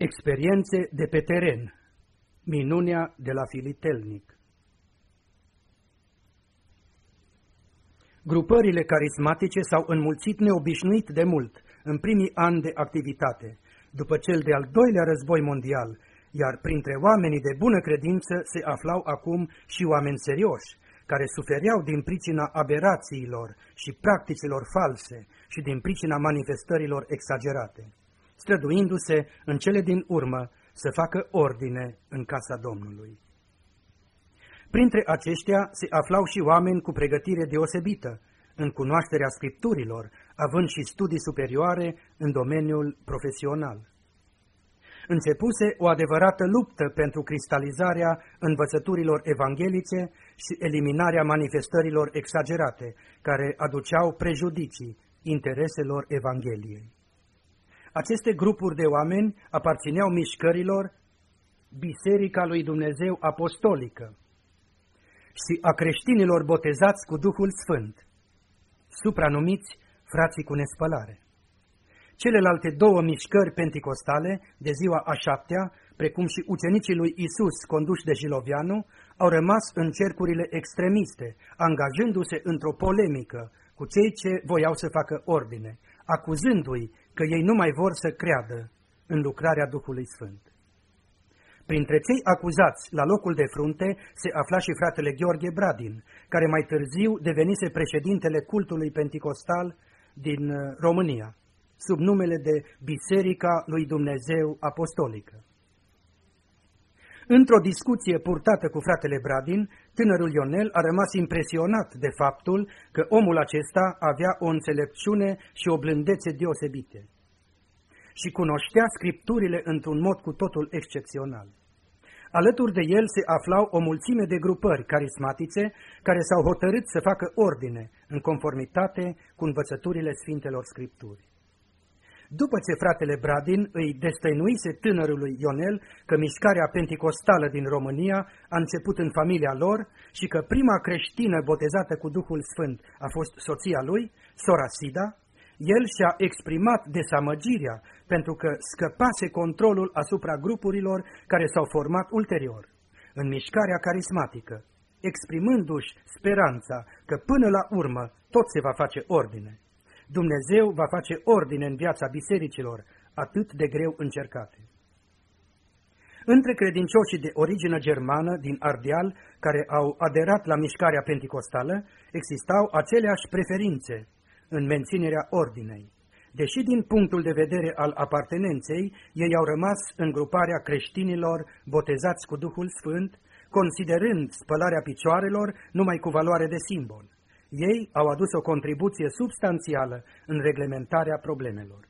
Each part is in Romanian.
Experiențe de pe teren. Minunea de la Filitelnic. Grupările carismatice s-au înmulțit neobișnuit de mult în primii ani de activitate, după cel de-al doilea război mondial, iar printre oamenii de bună credință se aflau acum și oameni serioși, care sufereau din pricina aberațiilor și practicilor false și din pricina manifestărilor exagerate, străduindu-se în cele din urmă să facă ordine în casa Domnului. Printre aceștia se aflau și oameni cu pregătire deosebită în cunoașterea Scripturilor, având și studii superioare în domeniul profesional. Începuse o adevărată luptă pentru cristalizarea învățăturilor evanghelice și eliminarea manifestărilor exagerate, care aduceau prejudicii intereselor Evangheliei. Aceste grupuri de oameni aparțineau mișcărilor Biserica lui Dumnezeu Apostolică și a creștinilor botezați cu Duhul Sfânt, supranumiți frații cu nespălare. Celelalte două mișcări penticostale, de ziua a șaptea, precum și ucenicii lui Isus conduși de Jilovianu, au rămas în cercurile extremiste, angajându-se într-o polemică cu cei ce voiau să facă ordine, acuzându-i că ei nu mai vor să creadă în lucrarea Duhului Sfânt. Printre cei acuzați la locul de frunte se afla și fratele Gheorghe Bradin, care mai târziu devenise președintele cultului penticostal din România, sub numele de Biserica lui Dumnezeu Apostolică. Într-o discuție purtată cu fratele Bradin, tânărul Ionel a rămas impresionat de faptul că omul acesta avea o înțelepciune și o blândețe deosebite și cunoștea Scripturile într-un mod cu totul excepțional. Alături de el se aflau o mulțime de grupări carismatice care s-au hotărât să facă ordine în conformitate cu învățăturile Sfintelor Scripturi. După ce fratele Bradin îi destăinuise tânărului Ionel că mișcarea penticostală din România a început în familia lor și că prima creștină botezată cu Duhul Sfânt a fost soția lui, sora Sida, el și-a exprimat dezamăgirea pentru că scăpase controlul asupra grupurilor care s-au format ulterior în mișcarea carismatică, exprimându-și speranța că până la urmă tot se va face ordine. Dumnezeu va face ordine în viața bisericilor atât de greu încercate. Între credincioșii de origine germană din Ardeal, care au aderat la mișcarea penticostală, existau aceleași preferințe în menținerea ordinei. Deși din punctul de vedere al apartenenței, ei au rămas în gruparea creștinilor botezați cu Duhul Sfânt, considerând spălarea picioarelor numai cu valoare de simbol. Ei au adus o contribuție substanțială în reglementarea problemelor.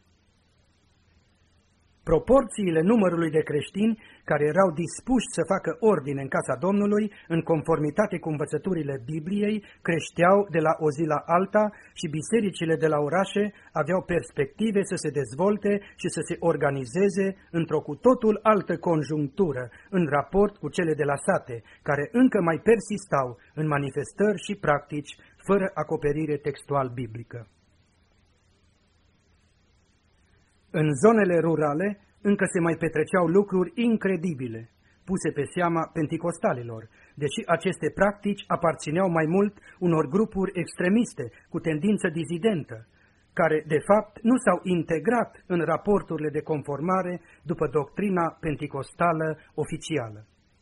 Proporțiile numărului de creștini care erau dispuși să facă ordine în casa Domnului, în conformitate cu învățăturile Bibliei, creșteau de la o zi la alta și bisericile de la orașe aveau perspective să se dezvolte și să se organizeze într-o cu totul altă conjunctură în raport cu cele de la sate, care încă mai persistau în manifestări și practici fără acoperire textual biblică. În zonele rurale încă se mai petreceau lucruri incredibile, puse pe seama penticostalilor, deși aceste practici aparțineau mai mult unor grupuri extremiste cu tendință dizidentă, care de fapt nu s-au integrat în raporturile de conformare după doctrina penticostală oficială.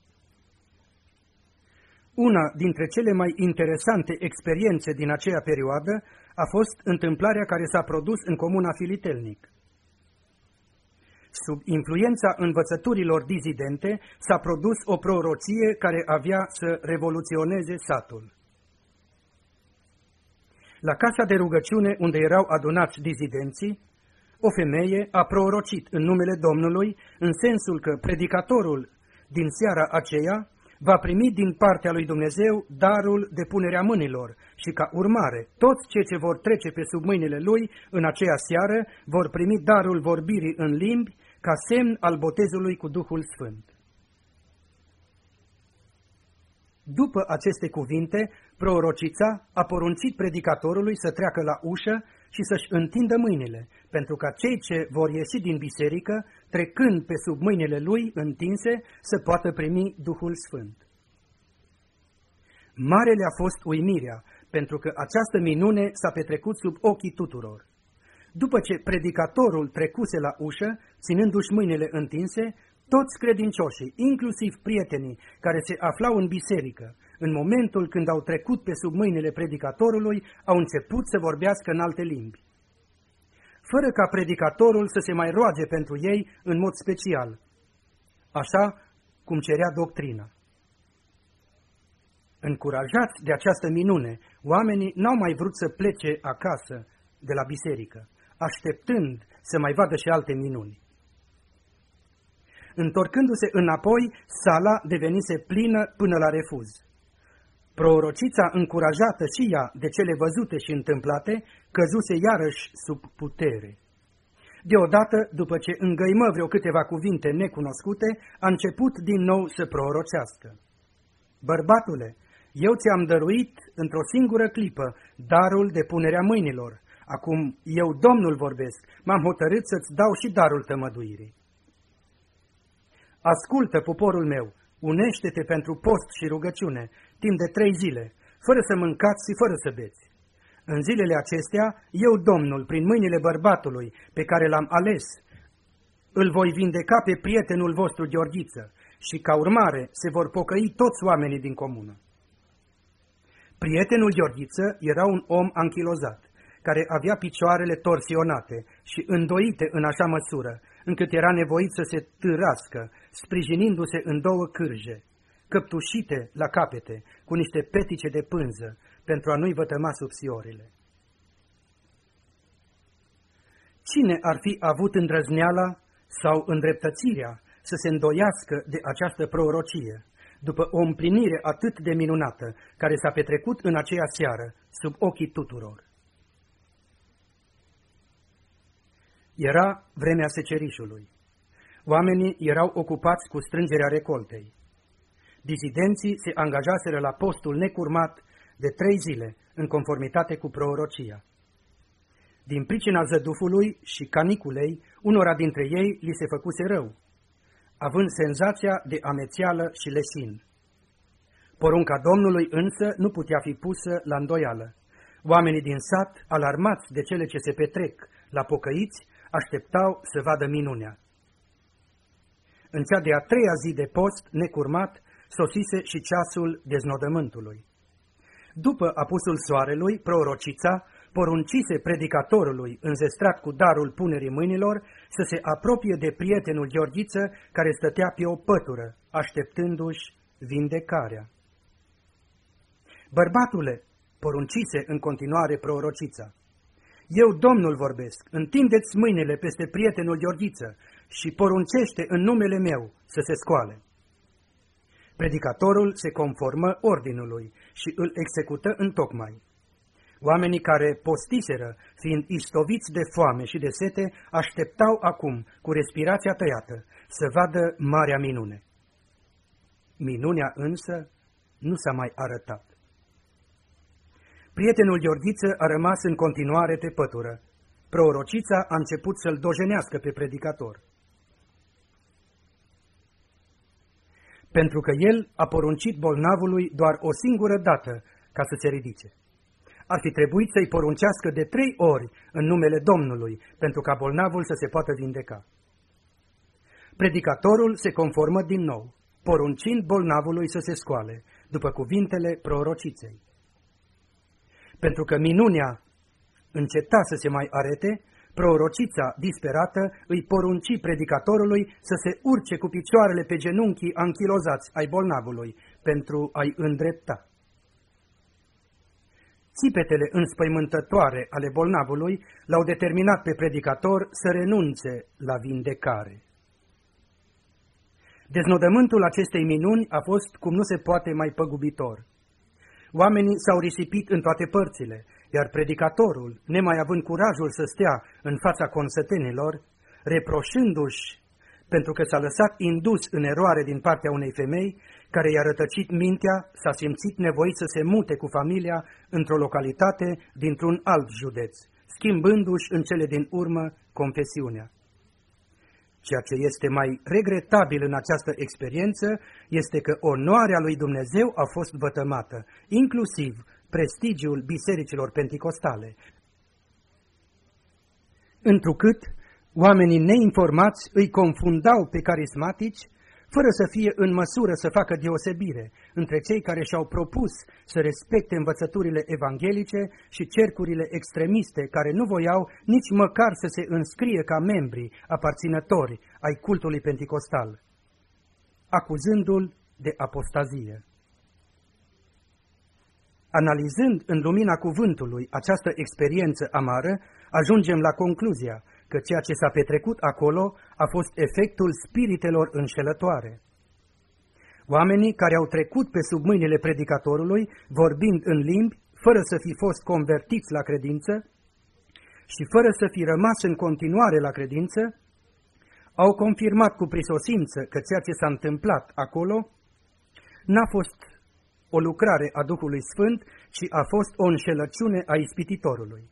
Una dintre cele mai interesante experiențe din aceea perioadă a fost întâmplarea care s-a produs în comuna Filitelnic. Sub influența învățăturilor dizidente s-a produs o prorocie care avea să revoluționeze satul. La casa de rugăciune unde erau adunați dizidenții, o femeie a prorocit în numele Domnului în sensul că predicatorul din seara aceea va primi din partea lui Dumnezeu darul de punerea mâinilor și ca urmare toți cei ce vor trece pe sub mâinile lui în aceea seară vor primi darul vorbirii în limbi ca semn al botezului cu Duhul Sfânt. După aceste cuvinte, prorocița a poruncit predicatorului să treacă la ușă și să-și întindă mâinile, pentru ca cei ce vor ieși din biserică, trecând pe sub mâinile lui întinse, să poată primi Duhul Sfânt. Mare le-a fost uimirea, pentru că această minune s-a petrecut sub ochii tuturor. După ce predicatorul trecuse la ușă, ținându-și mâinile întinse, toți credincioșii, inclusiv prietenii care se aflau în biserică, în momentul când au trecut pe sub mâinile predicatorului, au început să vorbească în alte limbi, fără ca predicatorul să se mai roage pentru ei în mod special, așa cum cerea doctrina. Încurajați de această minune, oamenii n-au mai vrut să plece acasă de la biserică, așteptând să mai vadă și alte minuni. Întorcându-se înapoi, sala devenise plină până la refuz. Prorocița, încurajată și ea de cele văzute și întâmplate, căzuse iarăși sub putere. Deodată, după ce îngăimă vreo câteva cuvinte necunoscute, a început din nou să prorocească. Bărbatule, eu ți-am dăruit într-o singură clipă darul de punerea mâinilor. Acum eu, Domnul, vorbesc, m-am hotărât să-ți dau și darul tămăduirii. Ascultă, poporul meu, unește-te pentru post și rugăciune, timp de 3 zile, fără să mâncați și fără să beți. În zilele acestea, eu, Domnul, prin mâinile bărbatului pe care l-am ales, îl voi vindeca pe prietenul vostru Gheorghiță și, ca urmare, se vor pocăi toți oamenii din comună. Prietenul Gheorghiță era un om anchilozat, care avea picioarele torsionate și îndoite în așa măsură, încât era nevoit să se târască, sprijinindu-se în 2 cârje, căptușite la capete, cu niște petice de pânză, pentru a nu-i vătăma subțiorile. Cine ar fi avut îndrăzneala sau îndreptățirea să se îndoiască de această prorocie, după o împlinire atât de minunată, care s-a petrecut în aceea seară, sub ochii tuturor? Era vremea secerișului. Oamenii erau ocupați cu strângerea recoltei. Dizidenții se angajaseră la postul necurmat de 3 zile, în conformitate cu prorocia. Din pricina zădufului și caniculei, unora dintre ei li se făcuse rău, având senzația de amețeală și leșin. Porunca Domnului însă nu putea fi pusă la îndoială. Oamenii din sat, alarmați de cele ce se petrec la pocăiți, așteptau să vadă minunea. În cea de-a 3-a zi de post necurmat, sosise și ceasul deznodământului. După apusul soarelui, prorocița poruncise predicatorului, înzestrat cu darul punerii mâinilor, să se apropie de prietenul Gheorghiță, care stătea pe o pătură, așteptându-și vindecarea. Bărbatule, poruncise în continuare prorocița, eu, Domnul, vorbesc, întindeți mâinile peste prietenul Gheorghiță și poruncește în numele meu să se scoale. Predicatorul se conformă ordinului și îl execută întocmai. Oamenii care postiseră, fiind istoviți de foame și de sete, așteptau acum, cu respirația tăiată, să vadă marea minune. Minunea însă nu s-a mai arătat. Prietenul Gheorghiță a rămas în continuare pe pătură. Prorocița a început să-l dojenească pe predicator, pentru că el a poruncit bolnavului doar o singură dată ca să se ridice. Ar fi trebuit să-i poruncească de 3 ori în numele Domnului, pentru ca bolnavul să se poată vindeca. Predicatorul se conformă din nou, poruncind bolnavului să se scoale, după cuvintele prorociței. Pentru că minunea înceta să se mai arete, prorocița disperată îi porunci predicatorului să se urce cu picioarele pe genunchii anchilozați ai bolnavului, pentru a-i îndrepta. Țipetele înspăimântătoare ale bolnavului l-au determinat pe predicator să renunțe la vindecare. Deznodământul acestei minuni a fost cum nu se poate mai păgubitor. Oamenii s-au risipit în toate părțile, iar predicatorul, nemai având curajul să stea în fața consătenilor, reproșându-și pentru că s-a lăsat indus în eroare din partea unei femei care i-a rătăcit mintea, s-a simțit nevoit să se mute cu familia într-o localitate dintr-un alt județ, schimbându-și în cele din urmă confesiunea. Ceea ce este mai regretabil în această experiență este că onoarea lui Dumnezeu a fost vătămată, inclusiv prestigiul bisericilor penticostale, întrucât oamenii neinformați îi confundau pe carismatici, fără să fie în măsură să facă deosebire între cei care și-au propus să respecte învățăturile evanghelice și cercurile extremiste care nu voiau nici măcar să se înscrie ca membri aparținători ai cultului penticostal, acuzându-l de apostazie. Analizând în lumina cuvântului această experiență amară, ajungem la concluzia că ceea ce s-a petrecut acolo a fost efectul spiritelor înșelătoare. Oamenii care au trecut pe sub mâinile predicatorului, vorbind în limbi, fără să fi fost convertiți la credință și fără să fi rămas în continuare la credință, au confirmat cu prisosință că ceea ce s-a întâmplat acolo n-a fost o lucrare a Duhului Sfânt, ci a fost o înșelăciune a ispititorului.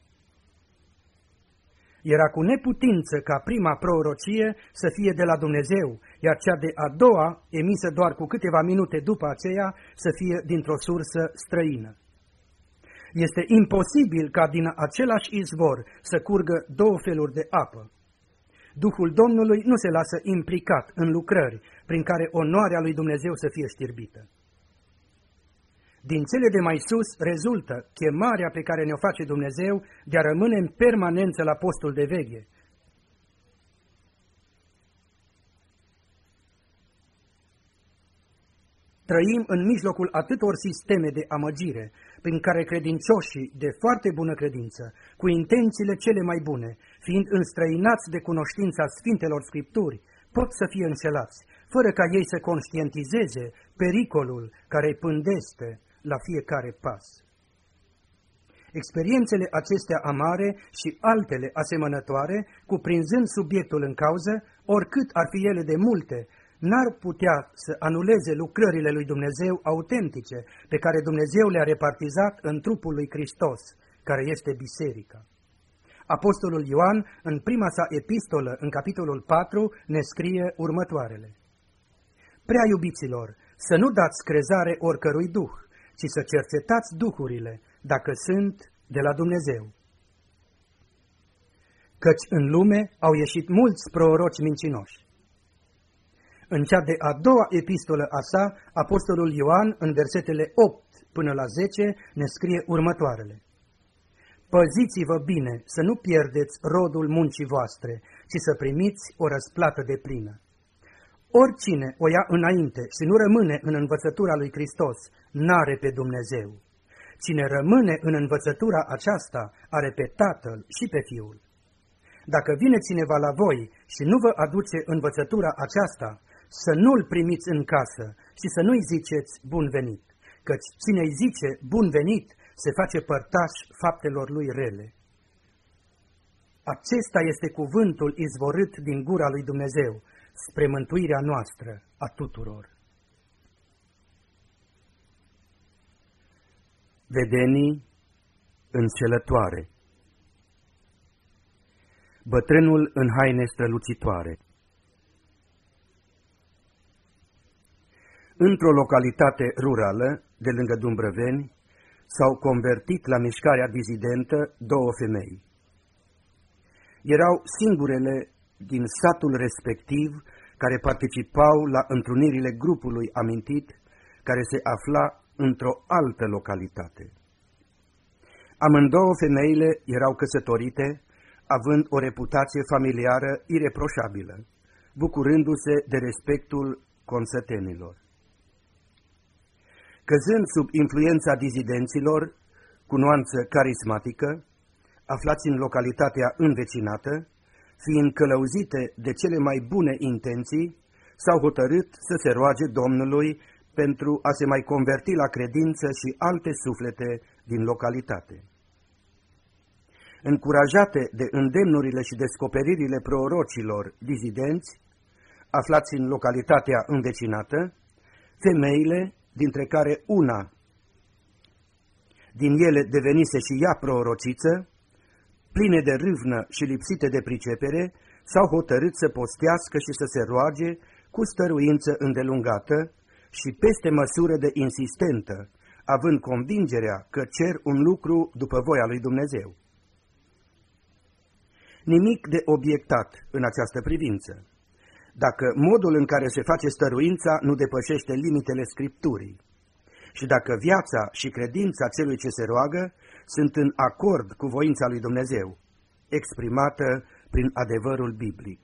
Era cu neputință ca prima prorocie să fie de la Dumnezeu, iar cea de a doua, emisă doar cu câteva minute după aceea, să fie dintr-o sursă străină. Este imposibil ca din același izvor să curgă două feluri de apă. Duhul Domnului nu se lasă implicat în lucrări prin care onoarea lui Dumnezeu să fie știrbită. Din cele de mai sus rezultă chemarea pe care ne-o face Dumnezeu de a rămâne în permanență la postul de veche. Trăim în mijlocul atâtor sisteme de amăgire, prin care credincioșii de foarte bună credință, cu intențiile cele mai bune, fiind înstrăinați de cunoștința Sfintelor Scripturi, pot să fie înșelați, fără ca ei să conștientizeze pericolul care îi pândeste la fiecare pas. Experiențele acestea amare și altele asemănătoare, cuprinzând subiectul în cauză, oricât ar fi ele de multe, n-ar putea să anuleze lucrările lui Dumnezeu autentice, pe care Dumnezeu le-a repartizat în trupul lui Hristos, care este biserica. Apostolul Ioan, în prima sa epistolă, în capitolul 4, ne scrie următoarele: Prea iubiților, să nu dați crezare oricărui duh, ci să cercetați duhurile, dacă sunt de la Dumnezeu. Căci în lume au ieșit mulți proroci mincinoși. În cea de a doua epistolă a sa, apostolul Ioan, în versetele 8 până la 10, ne scrie următoarele: Păziți-vă bine să nu pierdeți rodul muncii voastre, ci să primiți o răsplată deplină. Oricine o ia înainte și nu rămâne în învățătura lui Hristos, n-are pe Dumnezeu. Cine rămâne în învățătura aceasta, are pe Tatăl și pe Fiul. Dacă vine cineva la voi și nu vă aduce învățătura aceasta, să nu-l primiți în casă și să nu-i ziceți bun venit, căci cine îi zice bun venit se face părtaș faptelor lui rele. Acesta este cuvântul izvorât din gura lui Dumnezeu, spre mântuirea noastră a tuturor. Vedenii înșelătoare. Bătrânul în haine strălucitoare. Într-o localitate rurală, de lângă Dumbrăveni, s-au convertit la mișcarea dizidentă două femei. Erau singurele din satul respectiv care participau la întrunirile grupului amintit, care se afla într-o altă localitate. Amândouă femeile erau căsătorite, având o reputație familiară ireproșabilă, bucurându-se de respectul consătenilor. Căzând sub influența dizidenților, cu nuanță carismatică, aflați în localitatea învecinată, fiind călăuzite de cele mai bune intenții, s-au hotărât să se roage Domnului pentru a se mai converti la credință și alte suflete din localitate. Încurajate de îndemnurile și descoperirile prorocilor dizidenți, aflați în localitatea învecinată, femeile, dintre care una din ele devenise și ea prorociță, pline de râvnă și lipsite de pricepere, s-au hotărât să postească și să se roage cu stăruință îndelungată și peste măsură de insistentă, având convingerea că cer un lucru după voia lui Dumnezeu. Nimic de obiectat în această privință, dacă modul în care se face stăruința nu depășește limitele Scripturii și dacă viața și credința celui ce se roagă sunt în acord cu voința lui Dumnezeu, exprimată prin adevărul biblic.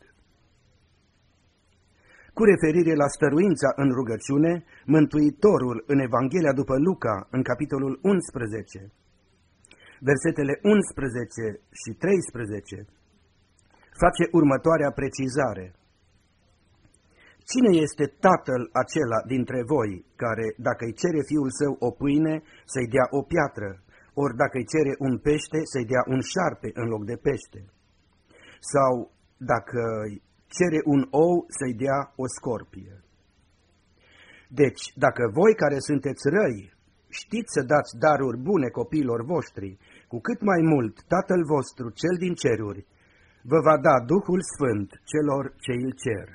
Cu referire la stăruința în rugăciune, Mântuitorul în Evanghelia după Luca, în capitolul 11, versetele 11 și 13, face următoarea precizare. Cine este tatăl acela dintre voi care, dacă îi cere fiul său o pâine, să-i dea o piatră, ori dacă îi cere un pește, să-i dea un șarpe în loc de pește? Sau dacă îi cere un ou, să-i dea o scorpie? Deci, dacă voi care sunteți răi știți să dați daruri bune copiilor voștri, cu cât mai mult Tatăl vostru cel din ceruri vă va da Duhul Sfânt celor ce îl cer.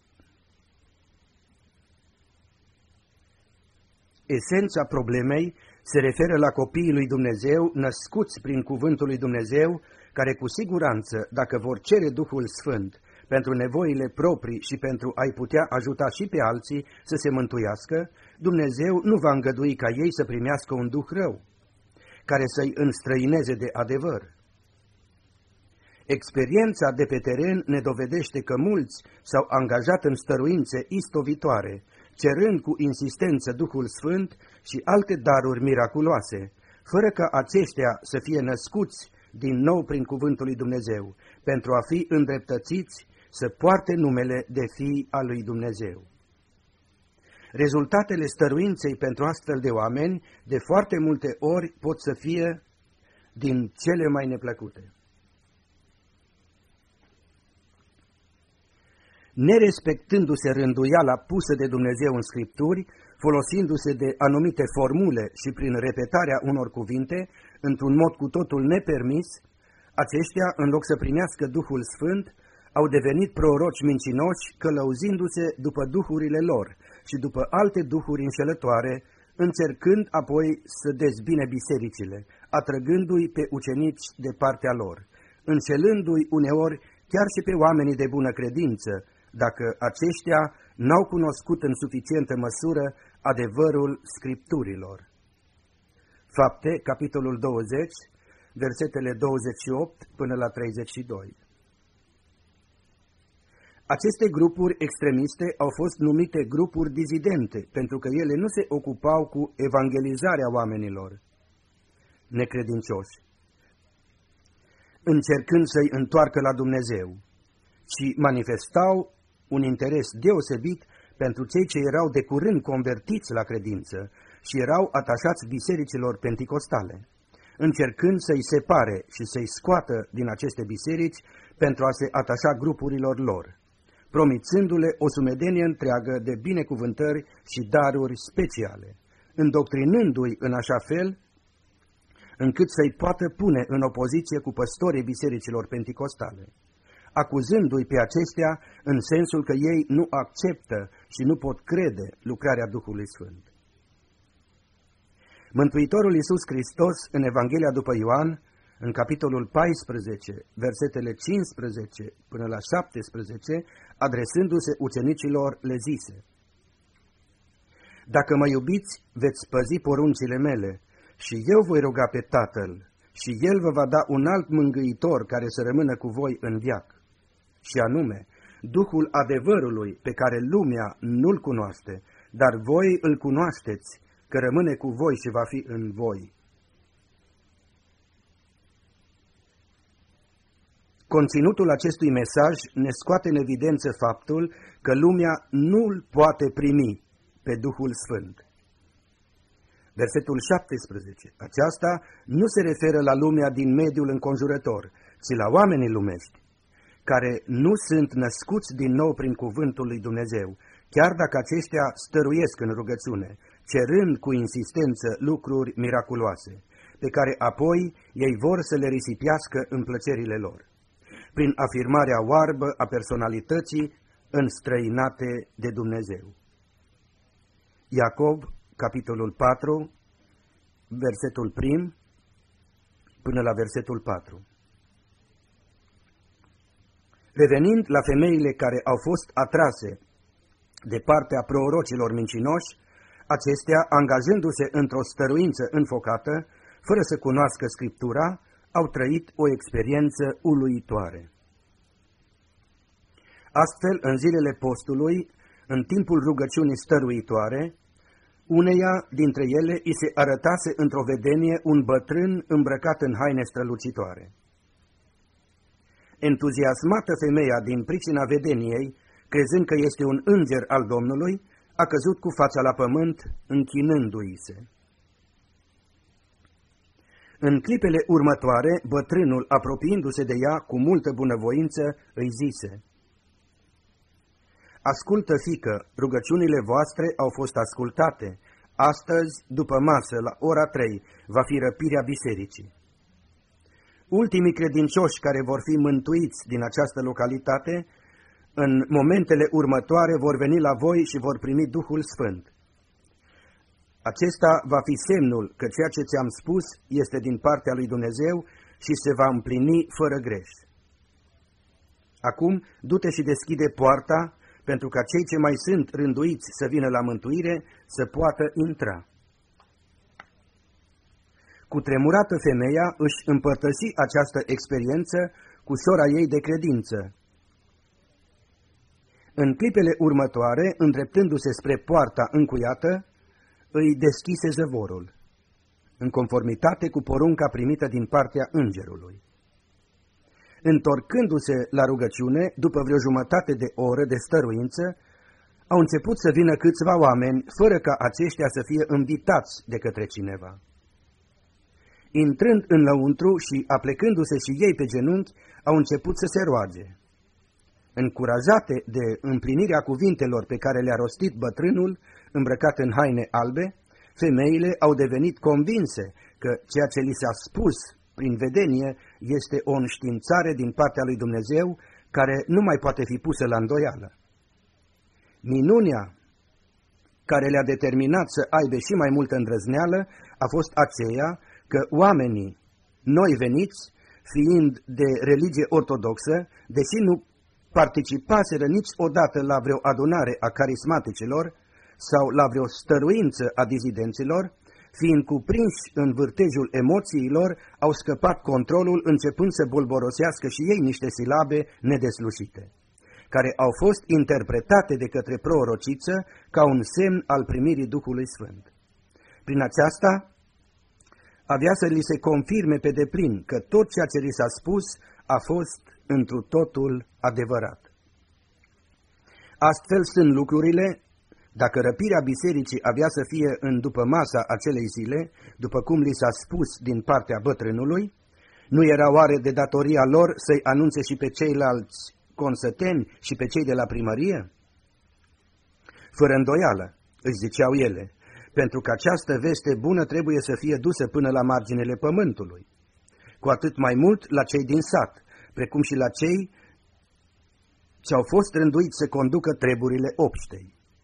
Esența problemei se referă la copiii lui Dumnezeu născuți prin cuvântul lui Dumnezeu, care cu siguranță, dacă vor cere Duhul Sfânt pentru nevoile proprii și pentru a-i putea ajuta și pe alții să se mântuiască, Dumnezeu nu va îngădui ca ei să primească un duh rău, care să-i înstrăineze de adevăr. Experiența de pe teren ne dovedește că mulți s-au angajat în stăruințe istovitoare, cerând cu insistență Duhul Sfânt și alte daruri miraculoase, fără ca aceștia să fie născuți din nou prin cuvântul lui Dumnezeu, pentru a fi îndreptățiți să poarte numele de fii al lui Dumnezeu. Rezultatele stăruinței pentru astfel de oameni, de foarte multe ori, pot să fie din cele mai neplăcute. Nerespectându-se rânduiala pusă de Dumnezeu în Scripturi, folosindu-se de anumite formule și prin repetarea unor cuvinte, într-un mod cu totul nepermis, aceștia, în loc să primească Duhul Sfânt, au devenit proroci mincinoși, călăuzindu-se după duhurile lor și după alte duhuri înșelătoare, încercând apoi să dezbine bisericile, atrăgându-i pe ucenici de partea lor, înșelându-i uneori chiar și pe oamenii de bună credință, dacă aceștia n-au cunoscut în suficientă măsură adevărul Scripturilor. Fapte, capitolul 20, versetele 28 până la 32. Aceste grupuri extremiste au fost numite grupuri dizidente, pentru că ele nu se ocupau cu evangelizarea oamenilor necredincioși, încercând să-i întoarcă la Dumnezeu, ci manifestau un interes deosebit pentru cei ce erau de curând convertiți la credință și erau atașați bisericilor penticostale, încercând să-i separe și să-i scoată din aceste biserici pentru a se atașa grupurilor lor, promițându-le o sumedenie întreagă de binecuvântări și daruri speciale, îndoctrinându-i în așa fel încât să-i poată pune în opoziție cu păstorii bisericilor penticostale, acuzându-i pe aceștia în sensul că ei nu acceptă și nu pot crede lucrarea Duhului Sfânt. Mântuitorul Iisus Hristos, în Evanghelia după Ioan, în capitolul 14, versetele 15 până la 17, adresându-se ucenicilor, le zise: Dacă mă iubiți, veți păzi poruncile mele și eu voi ruga pe Tatăl și El vă va da un alt mângâitor care să rămână cu voi în veac, și anume Duhul adevărului pe care lumea nu-l cunoaște, dar voi îl cunoașteți, că rămâne cu voi și va fi în voi. Conținutul acestui mesaj ne scoate în evidență faptul că lumea nu-l poate primi pe Duhul Sfânt. Versetul 17. Aceasta nu se referă la lumea din mediul înconjurător, ci la oamenii lumești, care nu sunt născuți din nou prin cuvântul lui Dumnezeu, chiar dacă aceștia stăruiesc în rugăciune, cerând cu insistență lucruri miraculoase, pe care apoi ei vor să le risipiască în plăcerile lor, prin afirmarea oarbă a personalității înstrăinate de Dumnezeu. Iacov, capitolul 4, versetul 1 până la versetul 4. Revenind la femeile care au fost atrase de partea prorocilor mincinoși, acestea, angajându-se într-o stăruință înfocată, fără să cunoască Scriptura, au trăit o experiență uluitoare. Astfel, în zilele postului, în timpul rugăciunii stăruitoare, uneia dintre ele îi se arătase într-o vedenie un bătrân îmbrăcat în haine strălucitoare. Entuziasmată femeia din pricina vedeniei, crezând că este un înger al Domnului, a căzut cu fața la pământ, închinându-i se. În clipele următoare, bătrânul, apropiindu-se de ea cu multă bunăvoință, îi zise: Ascultă, fiică, rugăciunile voastre au fost ascultate. Astăzi, după masă, la ora 3, va fi răpirea bisericii. Ultimii credincioși care vor fi mântuiți din această localitate, în momentele următoare vor veni la voi și vor primi Duhul Sfânt. Acesta va fi semnul că ceea ce ți-am spus este din partea lui Dumnezeu și se va împlini fără greș. Acum, du-te și deschide poarta, pentru ca cei ce mai sunt rânduiți să vină la mântuire să poată intra. Cutremurată femeia își împărtăși această experiență cu sora ei de credință. În clipele următoare, îndreptându-se spre poarta încuiată, îi deschise zăvorul, în conformitate cu porunca primită din partea îngerului. Întorcându-se la rugăciune, după vreo jumătate de oră de stăruință, au început să vină câțiva oameni, fără ca aceștia să fie invitați de către cineva. Intrând înăuntru și aplecându-se și ei pe genunchi, au început să se roage. Încurajate de împlinirea cuvintelor pe care le-a rostit bătrânul, îmbrăcat în haine albe, femeile au devenit convinse că ceea ce li s-a spus prin vedenie este o înștiințare din partea lui Dumnezeu care nu mai poate fi pusă la îndoială. Minunea care le-a determinat să aibă și mai multă îndrăzneală a fost aceea că oamenii noi veniți, fiind de religie ortodoxă, deși nu participaseră niciodată la vreo adunare a carismaticilor sau la vreo stăruință a dizidenților, fiind cuprinși în vârtejul emoțiilor, au scăpat controlul începând să bolborosească și ei niște silabe nedeslușite, care au fost interpretate de către prorociță ca un semn al primirii Duhului Sfânt. Prin aceasta, avea să li se confirme pe deplin că tot ceea ce li s-a spus a fost întru totul adevărat. Astfel sunt lucrurile. Dacă răpirea bisericii avea să fie în după masa acelei zile, după cum li s-a spus din partea bătrânului, nu era oare de datoria lor să-i anunțe și pe ceilalți consăteni și pe cei de la primărie? Fără îndoială, își ziceau ele, pentru că această veste bună trebuie să fie dusă până la marginile pământului, cu atât mai mult la cei din sat, precum și la cei ce au fost rânduiți să conducă treburile obștei.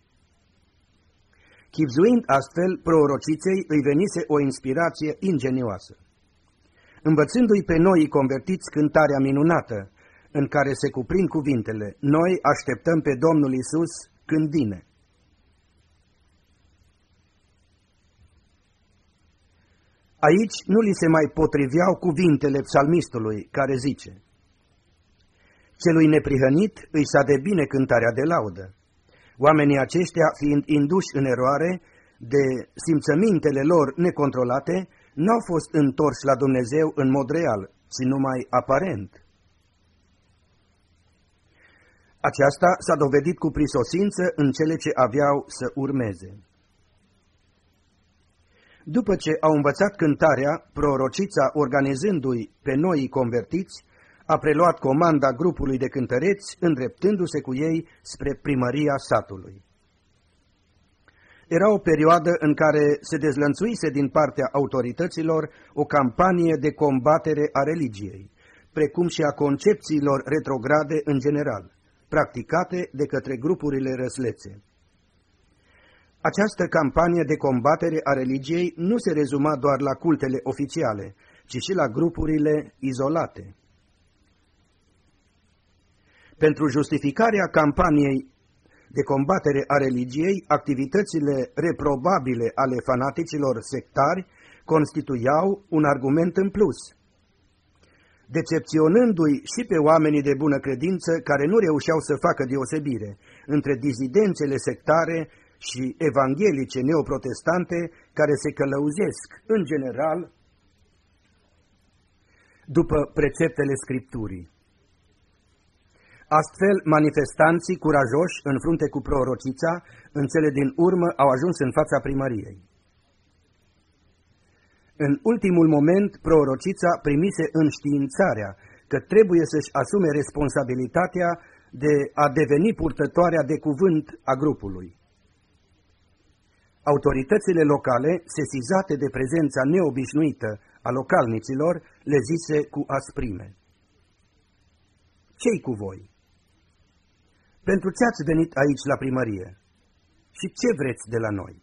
Chibzuind astfel, prorociței îi venise o inspirație ingenioasă. Învățându-i pe noi convertiți cântarea minunată, în care se cuprind cuvintele: Noi așteptăm pe Domnul Iisus când vine. Aici nu li se mai potriveau cuvintele psalmistului, care zice: Celui neprihănit îi sa de bine cântarea de laudă. Oamenii aceștia, fiind induși în eroare de simțămintele lor necontrolate, n-au fost întorși la Dumnezeu în mod real, ci numai aparent. Aceasta s-a dovedit cu prisosință în cele ce aveau să urmeze. După ce au învățat cântarea, prorocița, organizându-i pe noii convertiți, a preluat comanda grupului de cântăreți, îndreptându-se cu ei spre primăria satului. Era o perioadă în care se dezlănțuise din partea autorităților o campanie de combatere a religiei, precum și a concepțiilor retrograde în general, practicate de către grupurile răslețe. Această campanie de combatere a religiei nu se rezuma doar la cultele oficiale, ci și la grupurile izolate. Pentru justificarea campaniei de combatere a religiei, activitățile reprobabile ale fanaticilor sectari constituiau un argument în plus, decepționându-i și pe oamenii de bună credință care nu reușeau să facă deosebire între dizidențele sectare și evanghelice neoprotestante care se călăuzesc, în general, după preceptele Scripturii. Astfel, manifestanții curajoși în frunte cu prorocița, în cele din urmă au ajuns în fața primăriei. În ultimul moment, prorocița primise înștiințarea că trebuie să-și asume responsabilitatea de a deveni purtătoarea de cuvânt a grupului. Autoritățile locale, sesizate de prezența neobișnuită a localnicilor, le zise cu asprime: „Ce-i cu voi? Pentru ce ați venit aici la primărie? Și ce vreți de la noi?”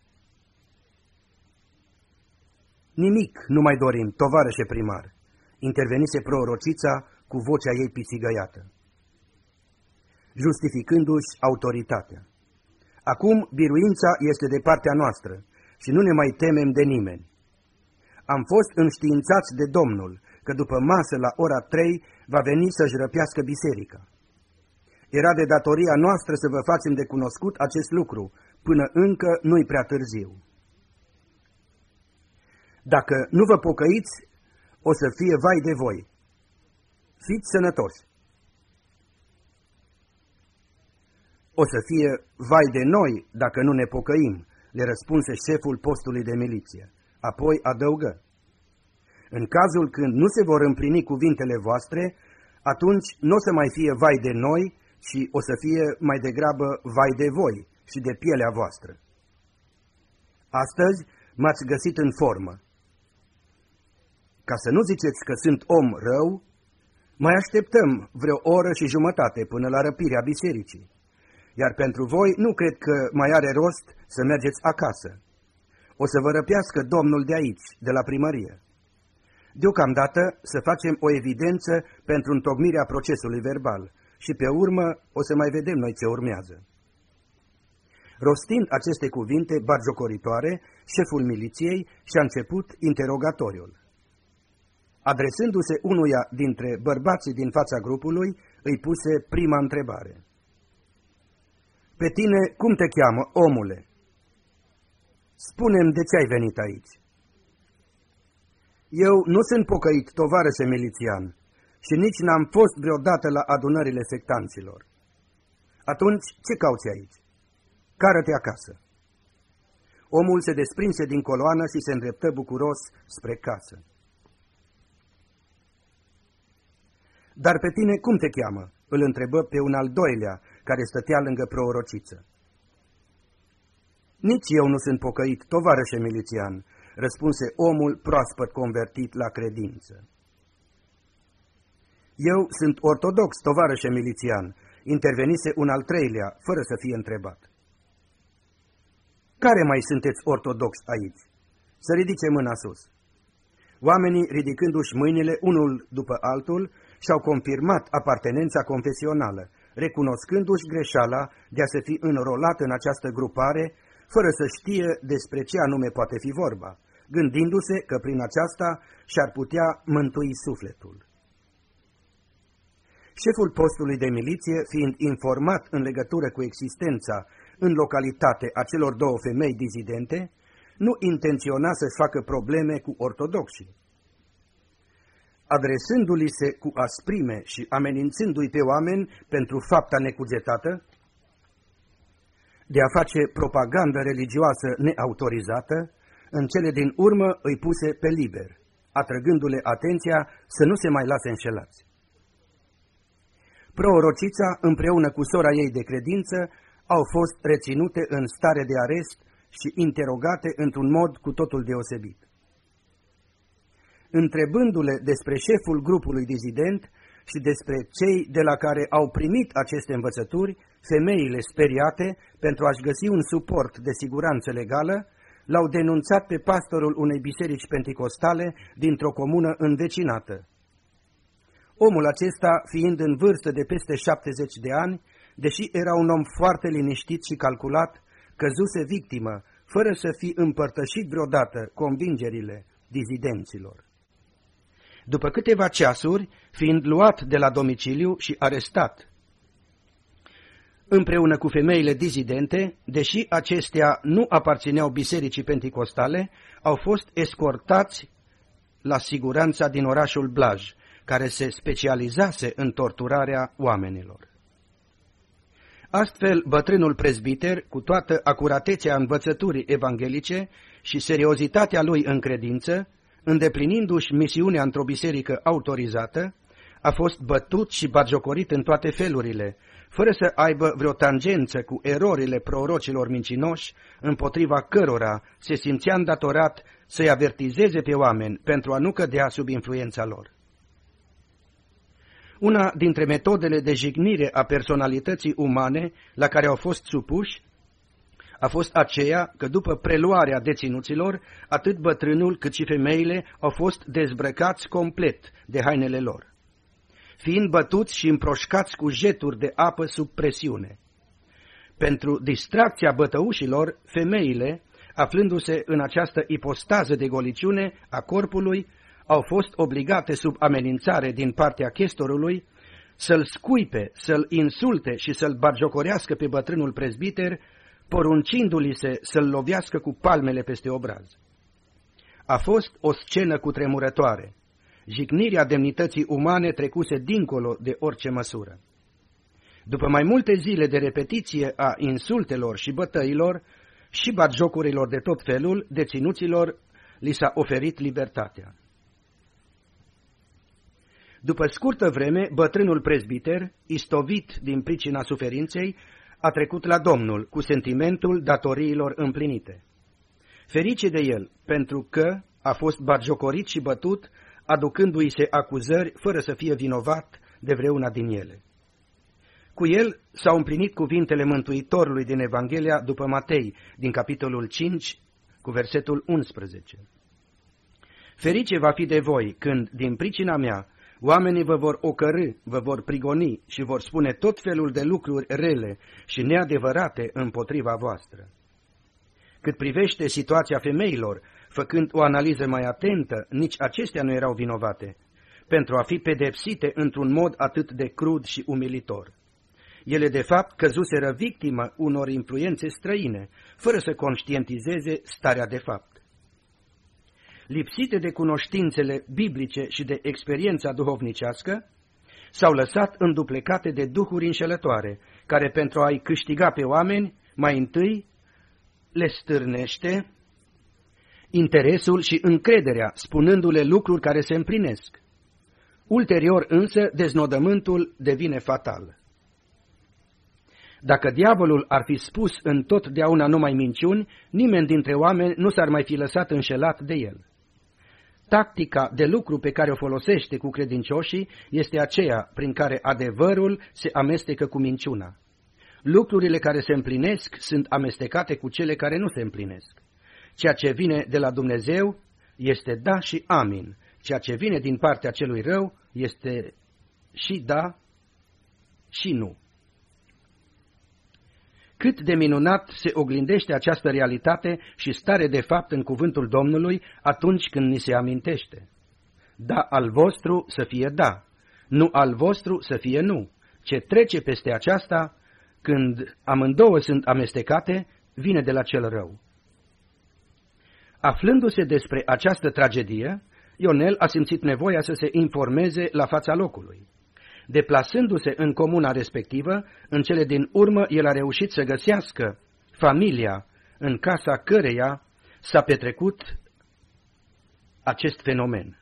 „Nimic nu mai dorim, tovarășe primar”, intervenise prorocița cu vocea ei pițigăiată, justificându-și autoritatea. „Acum biruința este de partea noastră și nu ne mai temem de nimeni. Am fost înștiințați de Domnul că după masă la ora 3 va veni să-și răpească biserica. Era de datoria noastră să vă facem de cunoscut acest lucru, până încă nu-i prea târziu. Dacă nu vă pocăiți, o să fie vai de voi. Fiți sănătoși.” „O să fie vai de noi dacă nu ne pocăim”, le răspunse șeful postului de miliție. Apoi adăugă: „În cazul când nu se vor împlini cuvintele voastre, atunci nu o să mai fie vai de noi, ci o să fie mai degrabă vai de voi și de pielea voastră. Astăzi m-ați găsit în formă. Ca să nu ziceți că sunt om rău, mai așteptăm vreo oră și jumătate până la răpirea bisericii. Iar pentru voi nu cred că mai are rost să mergeți acasă. O să vă răpească Domnul de aici, de la primărie. Deocamdată să facem o evidență pentru întocmirea procesului verbal și pe urmă o să mai vedem noi ce urmează.” Rostind aceste cuvinte batjocoritoare, șeful miliției și-a început interogatoriul. Adresându-se unuia dintre bărbații din fața grupului, îi puse prima întrebare: „Pe tine cum te cheamă, omule? Spune-mi de ce ai venit aici.” „Eu nu sunt pocăit, tovarășe milițian, și nici n-am fost vreodată la adunările sectanților.” „Atunci ce cauți aici? Cară-te acasă.” Omul se desprinse din coloană și se îndreptă bucuros spre casă. „Dar pe tine cum te cheamă?” îl întrebă pe un al doilea, care stătea lângă prorociță. „Nici eu nu sunt pocăit, tovarășe milițian”, răspunse omul proaspăt convertit la credință. „Eu sunt ortodox, tovarășe milițian”, intervenise un al treilea, fără să fie întrebat. „Care mai sunteți ortodox aici? Să ridice mâna sus.” Oamenii, ridicându-și mâinile unul după altul, și-au confirmat apartenența confesională, recunoscându-și greșeala de a se fi înrolat în această grupare, fără să știe despre ce anume poate fi vorba, gândindu-se că prin aceasta și-ar putea mântui sufletul. Șeful postului de miliție, fiind informat în legătură cu existența în localitate a celor două femei dizidente, nu intenționa să-și facă probleme cu ortodoxii. Adresându-li se cu asprime și amenințându-i pe oameni pentru fapta necugetată de a face propagandă religioasă neautorizată, în cele din urmă îi puse pe liber, atrăgându-le atenția să nu se mai lase înșelați. Prorocița, împreună cu sora ei de credință, au fost reținute în stare de arest și interogate într-un mod cu totul deosebit. Întrebându-le despre șeful grupului dizident și despre cei de la care au primit aceste învățături, femeile speriate, pentru a-și găsi un suport de siguranță legală, l-au denunțat pe pastorul unei biserici penticostale dintr-o comună învecinată. Omul acesta, fiind în vârstă de peste 70 de ani, deși era un om foarte liniștit și calculat, căzuse victimă, fără să fi împărtășit vreodată convingerile dizidenților. După câteva ceasuri, fiind luat de la domiciliu și arestat, împreună cu femeile dizidente, deși acestea nu aparțineau bisericii penticostale, au fost escortați la siguranța din orașul Blaj, care se specializase în torturarea oamenilor. Astfel, bătrânul prezbiter, cu toată acuratețea învățăturii evanghelice și seriozitatea lui în credință, îndeplinindu-și misiunea într-o biserică autorizată, a fost bătut și batjocorit în toate felurile, fără să aibă vreo tangență cu erorile prorocilor mincinoși, împotriva cărora se simțea îndatorat să-i avertizeze pe oameni pentru a nu cădea sub influența lor. Una dintre metodele de jignire a personalității umane la care au fost supuși a fost aceea că după preluarea deținuților, atât bătrânul cât și femeile au fost dezbrăcați complet de hainele lor, fiind bătuți și împroșcați cu jeturi de apă sub presiune. Pentru distracția bătăușilor, femeile, aflându-se în această ipostază de goliciune a corpului, au fost obligate sub amenințare din partea chestorului să-l scuipe, să-l insulte și să-l batjocorească pe bătrânul prezbiter, poruncindu-li se să-l lovească cu palmele peste obraz. A fost o scenă cutremurătoare. Jignirea demnității umane trecuse dincolo de orice măsură. După mai multe zile de repetiție a insultelor și bătăilor și batjocurilor de tot felul, deținuților li s-a oferit libertatea. După scurtă vreme, bătrânul prezbiter, istovit din pricina suferinței, a trecut la Domnul cu sentimentul datoriilor împlinite. Ferice de el, pentru că a fost batjocorit și bătut, aducându-i se acuzări fără să fie vinovat de vreuna din ele. Cu el s-au împlinit cuvintele Mântuitorului din Evanghelia după Matei, din capitolul 5, cu versetul 11. Ferice va fi de voi când, din pricina mea, oamenii vă vor ocărî, vă vor prigoni și vor spune tot felul de lucruri rele și neadevărate împotriva voastră. Cât privește situația femeilor, făcând o analiză mai atentă, nici acestea nu erau vinovate, pentru a fi pedepsite într-un mod atât de crud și umilitor. Ele, de fapt, căzuseră victimă unor influențe străine, fără să conștientizeze starea de fapt. Lipsite de cunoștințele biblice și de experiența duhovnicească, s-au lăsat înduplecate de duhuri înșelătoare, care pentru a-i câștiga pe oameni, mai întâi le stârnește interesul și încrederea, spunându-le lucruri care se împlinesc. Ulterior însă, deznodământul devine fatal. Dacă diavolul ar fi spus întotdeauna numai minciuni, nimeni dintre oameni nu s-ar mai fi lăsat înșelat de el. Tactica de lucru pe care o folosește cu credincioșii este aceea prin care adevărul se amestecă cu minciuna. Lucrurile care se împlinesc sunt amestecate cu cele care nu se împlinesc. Ceea ce vine de la Dumnezeu este da și amin. Ceea ce vine din partea celui rău este și da și nu. Cât de minunat se oglindește această realitate și stare de fapt în cuvântul Domnului atunci când ni se amintește. Da al vostru să fie da, nu al vostru să fie nu. Ce trece peste aceasta, când amândouă sunt amestecate, vine de la cel rău. Aflându-se despre această tragedie, Ionel a simțit nevoia să se informeze la fața locului. Deplasându-se în comuna respectivă, în cele din urmă el a reușit să găsească familia în casa căreia s-a petrecut acest fenomen.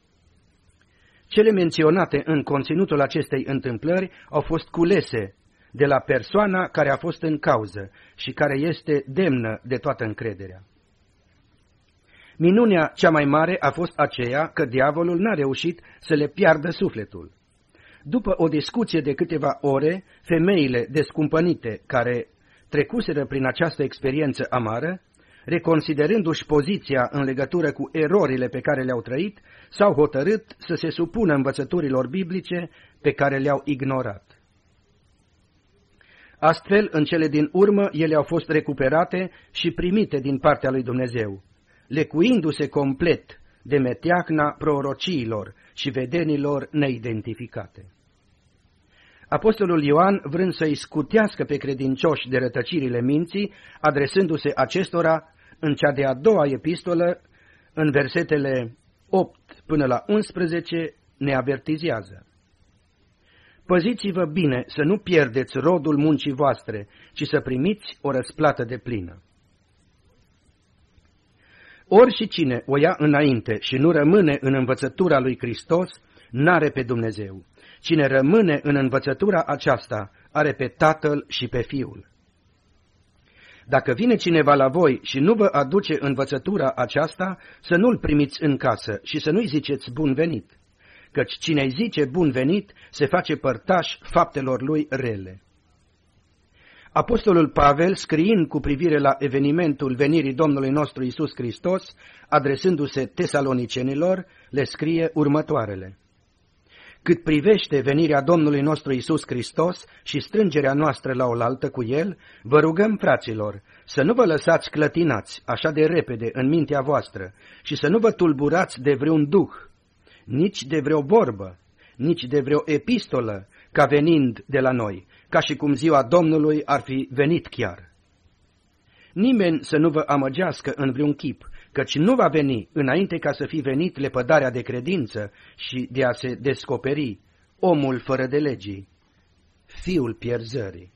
Cele menționate în conținutul acestei întâmplări au fost culese de la persoana care a fost în cauză și care este demnă de toată încrederea. Minunea cea mai mare a fost aceea că diavolul n-a reușit să le piardă sufletul. După o discuție de câteva ore, femeile descumpănite care trecuseră prin această experiență amară, reconsiderându-și poziția în legătură cu erorile pe care le-au trăit, s-au hotărât să se supună învățăturilor biblice pe care le-au ignorat. Astfel, în cele din urmă, ele au fost recuperate și primite din partea lui Dumnezeu, lecuindu-se complet de meteahna prorociilor și vedenilor neidentificate. Apostolul Ioan, vrând să-i scutească pe credincioși de rătăcirile minții, adresându-se acestora în cea de-a doua epistolă, în versetele 8 până la 11, ne avertizează: păziți-vă bine să nu pierdeți rodul muncii voastre, ci să primiți o răsplată deplină. Ori și cine o ia înainte și nu rămâne în învățătura lui Hristos, n-are pe Dumnezeu. Cine rămâne în învățătura aceasta, are pe Tatăl și pe Fiul. Dacă vine cineva la voi și nu vă aduce învățătura aceasta, să nu-l primiți în casă și să nu-i ziceți bun venit, căci cine-i zice bun venit se face părtaș faptelor lui rele. Apostolul Pavel, scriind cu privire la evenimentul venirii Domnului nostru Iisus Hristos, adresându-se tesalonicenilor, le scrie următoarele: cât privește venirea Domnului nostru Iisus Hristos și strângerea noastră la oaltă cu El, vă rugăm, fraților, să nu vă lăsați clătinați așa de repede în mintea voastră și să nu vă tulburați de vreun duh, nici de vreo vorbă, nici de vreo epistolă, ca venind de la noi, ca și cum ziua Domnului ar fi venit chiar. Nimeni să nu vă amăgească în vreun chip, căci nu va veni înainte ca să fi venit lepădarea de credință și de a se descoperi omul fără de legii, fiul pierzării.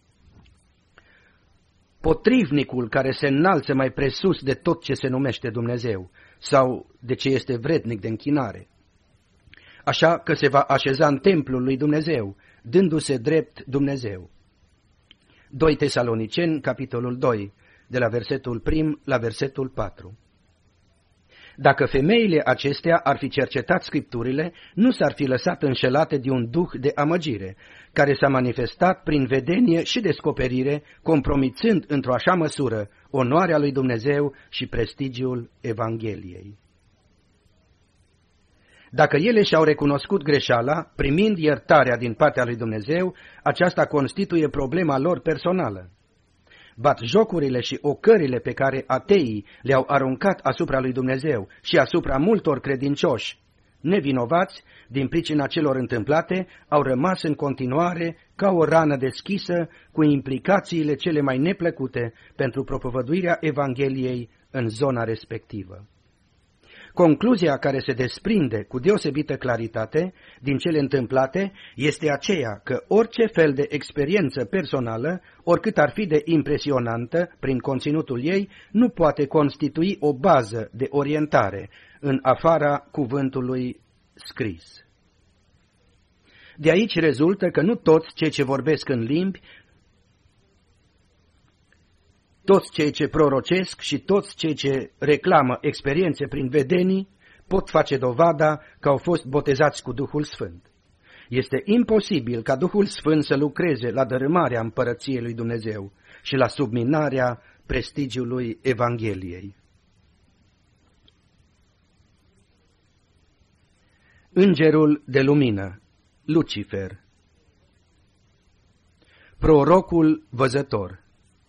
Potrivnicul care se înalță mai presus de tot ce se numește Dumnezeu sau de ce este vrednic de închinare, așa că se va așeza în templul lui Dumnezeu, dându-se drept Dumnezeu. 2 Tesaloniceni, capitolul 2, de la versetul 1 la versetul 4. Dacă femeile acestea ar fi cercetat Scripturile, nu s-ar fi lăsat înșelate de un duh de amăgire, care s-a manifestat prin vedenie și descoperire, compromițând într-o așa măsură onoarea lui Dumnezeu și prestigiul Evangheliei. Dacă ele și-au recunoscut greșeala, primind iertarea din partea lui Dumnezeu, aceasta constituie problema lor personală. Batjocurile și ocările pe care ateii le-au aruncat asupra lui Dumnezeu și asupra multor credincioși nevinovați din pricina celor întâmplate au rămas în continuare ca o rană deschisă cu implicațiile cele mai neplăcute pentru propovăduirea Evangheliei în zona respectivă. Concluzia care se desprinde cu deosebită claritate din cele întâmplate este aceea că orice fel de experiență personală, oricât ar fi de impresionantă prin conținutul ei, nu poate constitui o bază de orientare în afara cuvântului scris. De aici rezultă că nu toți cei ce vorbesc în limbi, toți cei ce prorocesc și toți cei ce reclamă experiențe prin vedenii pot face dovada că au fost botezați cu Duhul Sfânt. Este imposibil ca Duhul Sfânt să lucreze la dărâmarea împărăției lui Dumnezeu și la subminarea prestigiului Evangheliei. Îngerul de lumină, Lucifer. Prorocul văzător.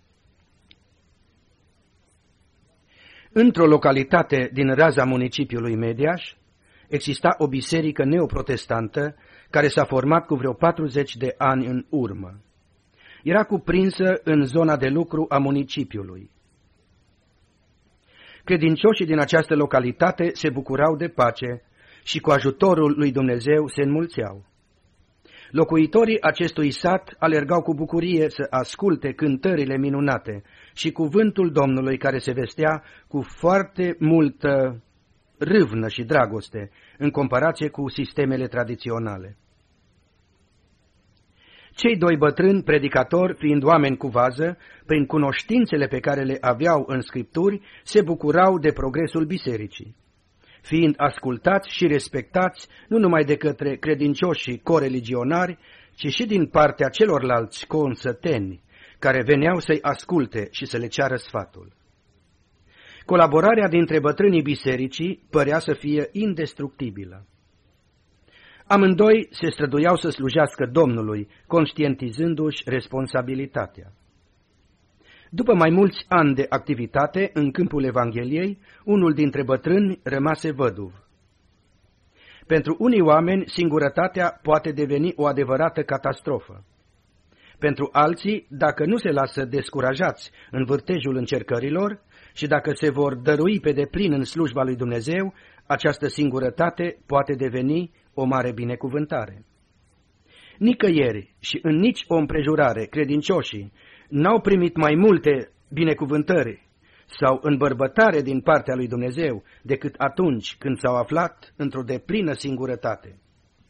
Într-o localitate din raza municipiului Mediaș exista o biserică neoprotestantă care s-a format cu vreo 40 de ani în urmă. Era cuprinsă în zona de lucru a municipiului. Credincioșii din această localitate se bucurau de pace și cu ajutorul lui Dumnezeu se înmulțeau. Locuitorii acestui sat alergau cu bucurie să asculte cântările minunate și cuvântul Domnului care se vestea cu foarte multă râvnă și dragoste în comparație cu sistemele tradiționale. Cei doi bătrâni predicatori, fiind oameni cu vază, prin cunoștințele pe care le aveau în Scripturi, se bucurau de progresul bisericii. Fiind ascultați și respectați nu numai de către credincioșii coreligionari, ci și din partea celorlalți consăteni, care veneau să-i asculte și să le ceară sfatul. Colaborarea dintre bătrânii bisericii părea să fie indestructibilă. Amândoi se străduiau să slujească Domnului, conștientizându-și responsabilitatea. După mai mulți ani de activitate în câmpul Evangheliei, unul dintre bătrâni rămase văduv. Pentru unii oameni, singurătatea poate deveni o adevărată catastrofă. Pentru alții, dacă nu se lasă descurajați în vârtejul încercărilor și dacă se vor dărui pe deplin în slujba lui Dumnezeu, această singurătate poate deveni o mare binecuvântare. Nicăieri și în nici o împrejurare credincioșii n-au primit mai multe binecuvântări sau îmbărbătare din partea lui Dumnezeu decât atunci când s-au aflat într-o deplină singurătate.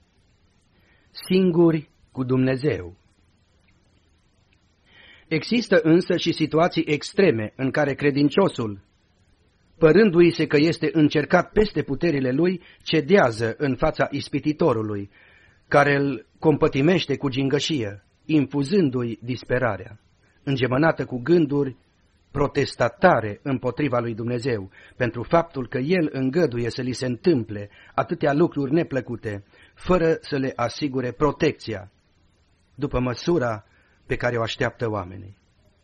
Singuri cu Dumnezeu. Există însă și situații extreme în care credinciosul, părându-i se că este încercat peste puterile lui, cedează în fața ispititorului, care îl compătimește cu gingășie, infuzându-i disperarea, îngemănată cu gânduri protestatare împotriva lui Dumnezeu, pentru faptul că el îngăduie să li se întâmple atâtea lucruri neplăcute, fără să le asigure protecția, după măsura pe care o așteaptă oamenii.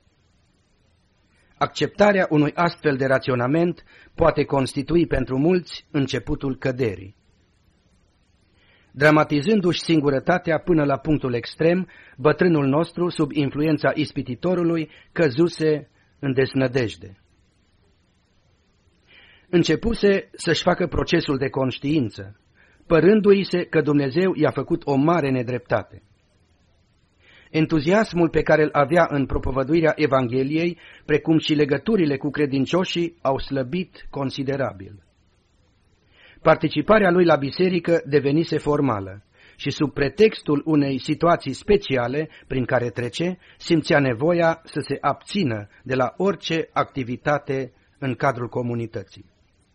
Acceptarea unui astfel de raționament poate constitui pentru mulți începutul căderii. Dramatizându-și singurătatea până la punctul extrem, bătrânul nostru, sub influența ispititorului, căzuse în deznădejde. Începuse să-și facă procesul de conștiință, părându-i se că Dumnezeu i-a făcut o mare nedreptate. Entuziasmul pe care îl avea în propovăduirea Evangheliei, precum și legăturile cu credincioșii, au slăbit considerabil. Participarea lui la biserică devenise formală și sub pretextul unei situații speciale prin care trece, simțea nevoia să se abțină de la orice activitate în cadrul comunității.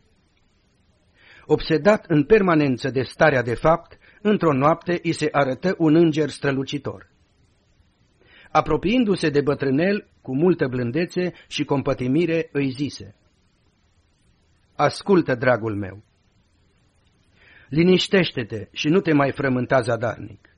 Obsedat în permanență de starea de fapt, într-o noapte îi se arătă un înger strălucitor. Apropiindu-se de bătrânel, cu multă blândețe și compătimire îi zise: „Ascultă, dragul meu, liniștește-te și nu te mai frământa zadarnic.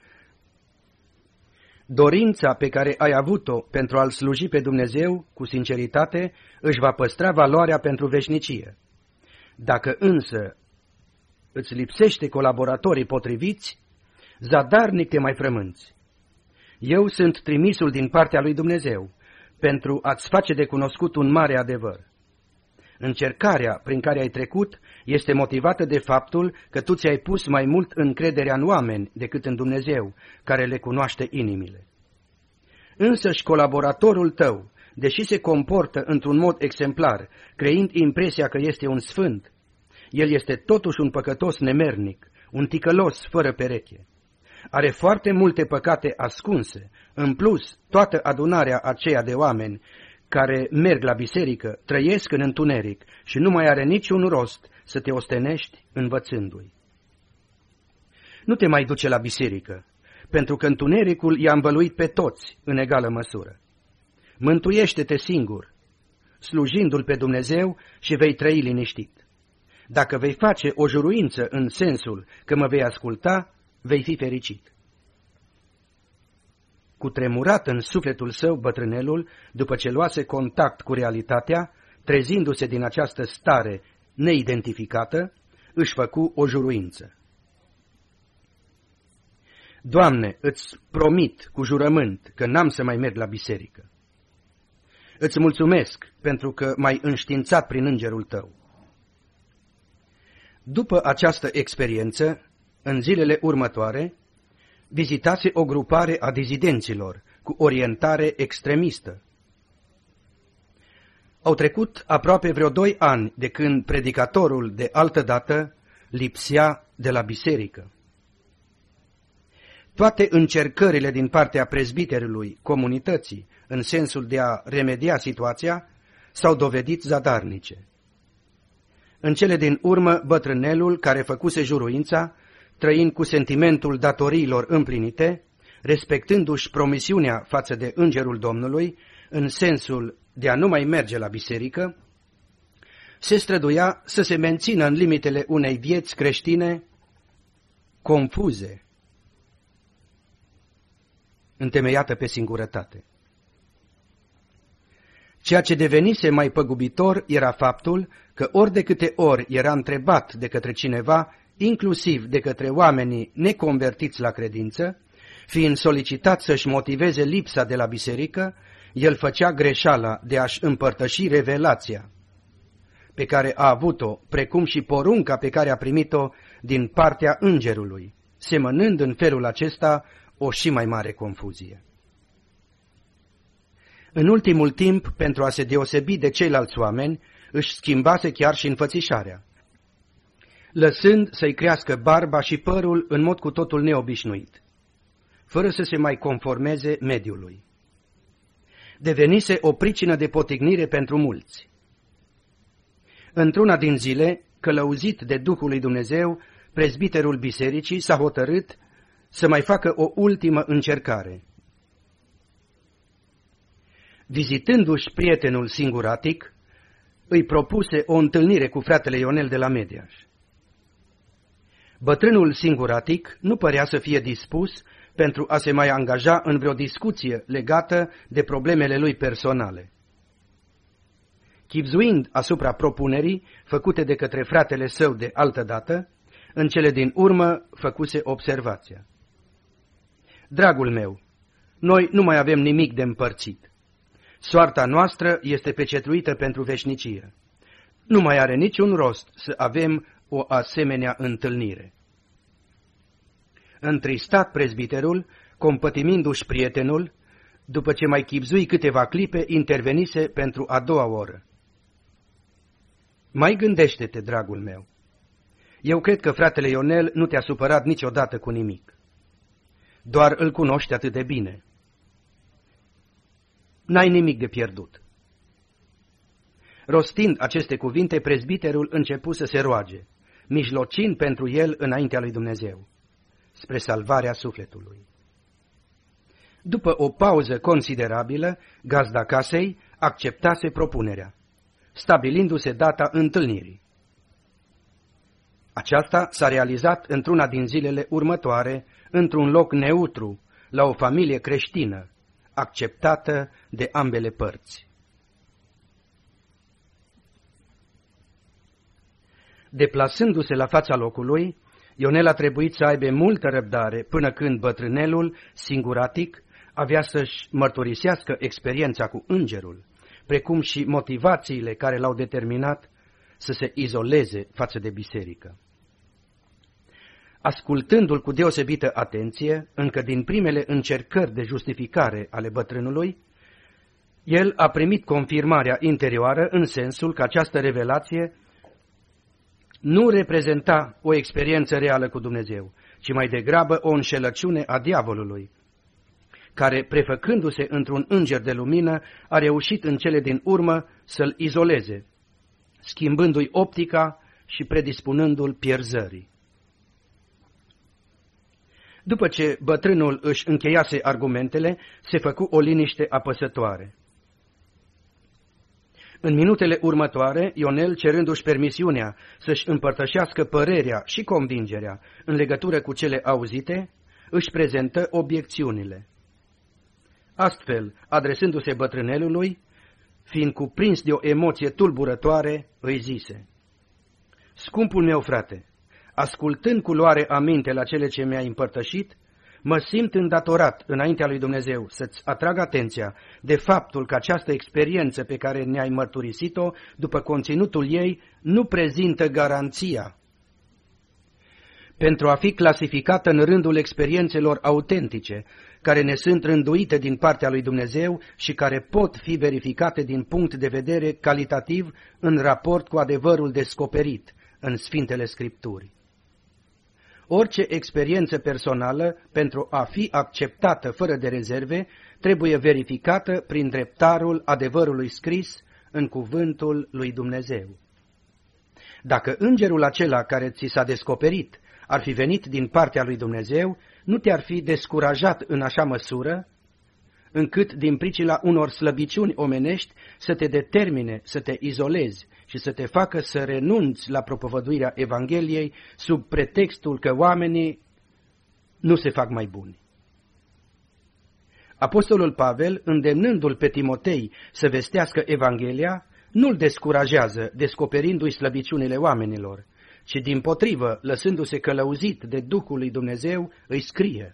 Dorința pe care ai avut-o pentru a-L sluji pe Dumnezeu cu sinceritate își va păstra valoarea pentru veșnicie. Dacă însă îți lipsește colaboratorii potriviți, zadarnic te mai frămânți. Eu sunt trimisul din partea lui Dumnezeu pentru a-ți face de cunoscut un mare adevăr. Încercarea prin care ai trecut este motivată de faptul că tu ți-ai pus mai mult încrederea în oameni decât în Dumnezeu, care le cunoaște inimile. Însăși colaboratorul tău, deși se comportă într-un mod exemplar, creând impresia că este un sfânt, el este totuși un păcătos nemernic, un ticălos fără pereche. Are foarte multe păcate ascunse. În plus, toată adunarea aceea de oameni care merg la biserică trăiesc în întuneric și nu mai are niciun rost să te ostenești învățându-i. Nu te mai duce la biserică, pentru că întunericul i-a învăluit pe toți în egală măsură. Mântuiește-te singur, slujindu-L pe Dumnezeu, și vei trăi liniștit. Dacă vei face o juruință în sensul că mă vei asculta, vei fi fericit. Cutremurat în sufletul său, bătrânelul, după ce luase contact cu realitatea, trezindu-se din această stare neidentificată, își făcu o juruință. Doamne, îți promit cu jurământ că n-am să mai merg la biserică. Îți mulțumesc pentru că m-ai înștiințat prin îngerul tău. După această experiență, în zilele următoare, vizitase o grupare a dizidenților cu orientare extremistă. Au trecut aproape vreo 2 ani de când predicatorul de altădată lipsea de la biserică. Toate încercările din partea prezbiterului comunității, în sensul de a remedia situația, s-au dovedit zadarnice. În cele din urmă, bătrânelul, care făcuse juruința, trăind cu sentimentul datoriilor împlinite, respectându-și promisiunea față de îngerul Domnului, în sensul de a nu mai merge la biserică, se străduia să se mențină în limitele unei vieți creștine confuze, întemeiată pe singurătate. Ceea ce devenise mai păgubitor era faptul că ori de câte ori era întrebat de către cineva, inclusiv de către oamenii neconvertiți la credință, fiind solicitat să-și motiveze lipsa de la biserică, el făcea greșeala de a-și împărtăși revelația pe care a avut-o, precum și porunca pe care a primit-o din partea îngerului, semănând în felul acesta o și mai mare confuzie. În ultimul timp, pentru a se deosebi de ceilalți oameni, își schimbase chiar și înfățișarea, lăsând să-i crească barba și părul în mod cu totul neobișnuit, fără să se mai conformeze mediului. Devenise o pricină de potignire pentru mulți. Într-una din zile, călăuzit de Duhul lui Dumnezeu, prezbiterul bisericii s-a hotărât să mai facă o ultimă încercare. Vizitându-și prietenul singuratic, îi propuse o întâlnire cu fratele Ionel de la Mediaș. Bătrânul singuratic nu părea să fie dispus pentru a se mai angaja în vreo discuție legată de problemele lui personale. Chibzuind asupra propunerii făcute de către fratele său de altădată, în cele din urmă făcuse observația: Dragul meu, noi nu mai avem nimic de împărțit. Soarta noastră este pecetluită pentru veșnicie. Nu mai are niciun rost să avem o asemenea întâlnire. Întristat prezbiterul, compătimindu-și prietenul, după ce mai chibzui câteva clipe, intervenise pentru a doua oră. Mai gândește-te, dragul meu. Eu cred că fratele Ionel nu te-a supărat niciodată cu nimic. Doar îl cunoști atât de bine. N-ai nimic de pierdut. Rostind aceste cuvinte, prezbiterul începu să se roage, mijlocind pentru el înaintea lui Dumnezeu, spre salvarea sufletului. După o pauză considerabilă, gazda casei acceptase propunerea, stabilindu-se data întâlnirii. Aceasta s-a realizat într-una din zilele următoare, într-un loc neutru, la o familie creștină, acceptată de ambele părți. Deplasându-se la fața locului, Ionel a trebuit să aibă multă răbdare până când bătrânelul, singuratic, avea să-și mărturisească experiența cu îngerul, precum și motivațiile care l-au determinat să se izoleze față de biserică. Ascultându-l cu deosebită atenție, încă din primele încercări de justificare ale bătrânului, el a primit confirmarea interioară în sensul că această revelație nu reprezenta o experiență reală cu Dumnezeu, ci mai degrabă o înșelăciune a diavolului, care, prefăcându-se într-un înger de lumină, a reușit în cele din urmă să-l izoleze, schimbându-i optica și predispunându-l pierzării. După ce bătrânul își încheiase argumentele, se făcu o liniște apăsătoare. În minutele următoare, Ionel, cerându-și permisiunea să-și împărtășească părerea și convingerea în legătură cu cele auzite, își prezentă obiecțiunile. Astfel, adresându-se bătrânelului, fiind cuprins de o emoție tulburătoare, îi zise: Scumpul meu frate, ascultând cu luare aminte la cele ce mi-ai împărtășit, mă simt îndatorat înaintea lui Dumnezeu să-ți atrag atenția de faptul că această experiență pe care ne-ai mărturisit-o, după conținutul ei, nu prezintă garanția pentru a fi clasificată în rândul experiențelor autentice, care ne sunt rânduite din partea lui Dumnezeu și care pot fi verificate din punct de vedere calitativ în raport cu adevărul descoperit în Sfintele Scripturi. Orice experiență personală, pentru a fi acceptată fără de rezerve, trebuie verificată prin dreptarul adevărului scris în cuvântul lui Dumnezeu. Dacă îngerul acela care ți s-a descoperit ar fi venit din partea lui Dumnezeu, nu te-ar fi descurajat în așa măsură, încât din pricina unor slăbiciuni omenești să te determine să te izolezi și să te facă să renunți la propovăduirea Evangheliei sub pretextul că oamenii nu se fac mai buni. Apostolul Pavel, îndemnându-l pe Timotei să vestească Evanghelia, nu-l descurajează descoperindu-i slăbiciunile oamenilor, ci dimpotrivă, lăsându-se călăuzit de Duhul lui Dumnezeu, îi scrie: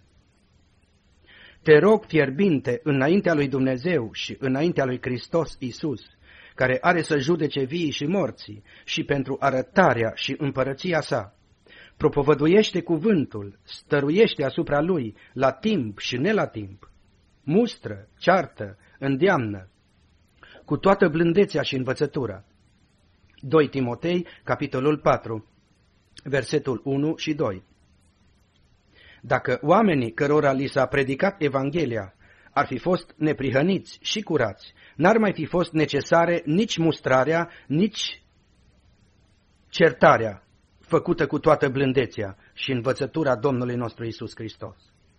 Te rog fierbinte înaintea lui Dumnezeu și înaintea lui Hristos Iisus, care are să judece viii și morții, și pentru arătarea și împărăția sa. Propovăduiește cuvântul, stăruiește asupra lui, la timp și ne la timp. Mustră, ceartă, îndeamnă, cu toată blândețea și învățătura. 2 Timotei, capitolul 4, versetul 1 și 2. Dacă oamenii cărora li s-a predicat Evanghelia ar fi fost neprihăniți și curați, n-ar mai fi fost necesare nici mustrarea, nici certarea, făcută cu toată blândețea și învățătura Domnului nostru Iisus Hristos.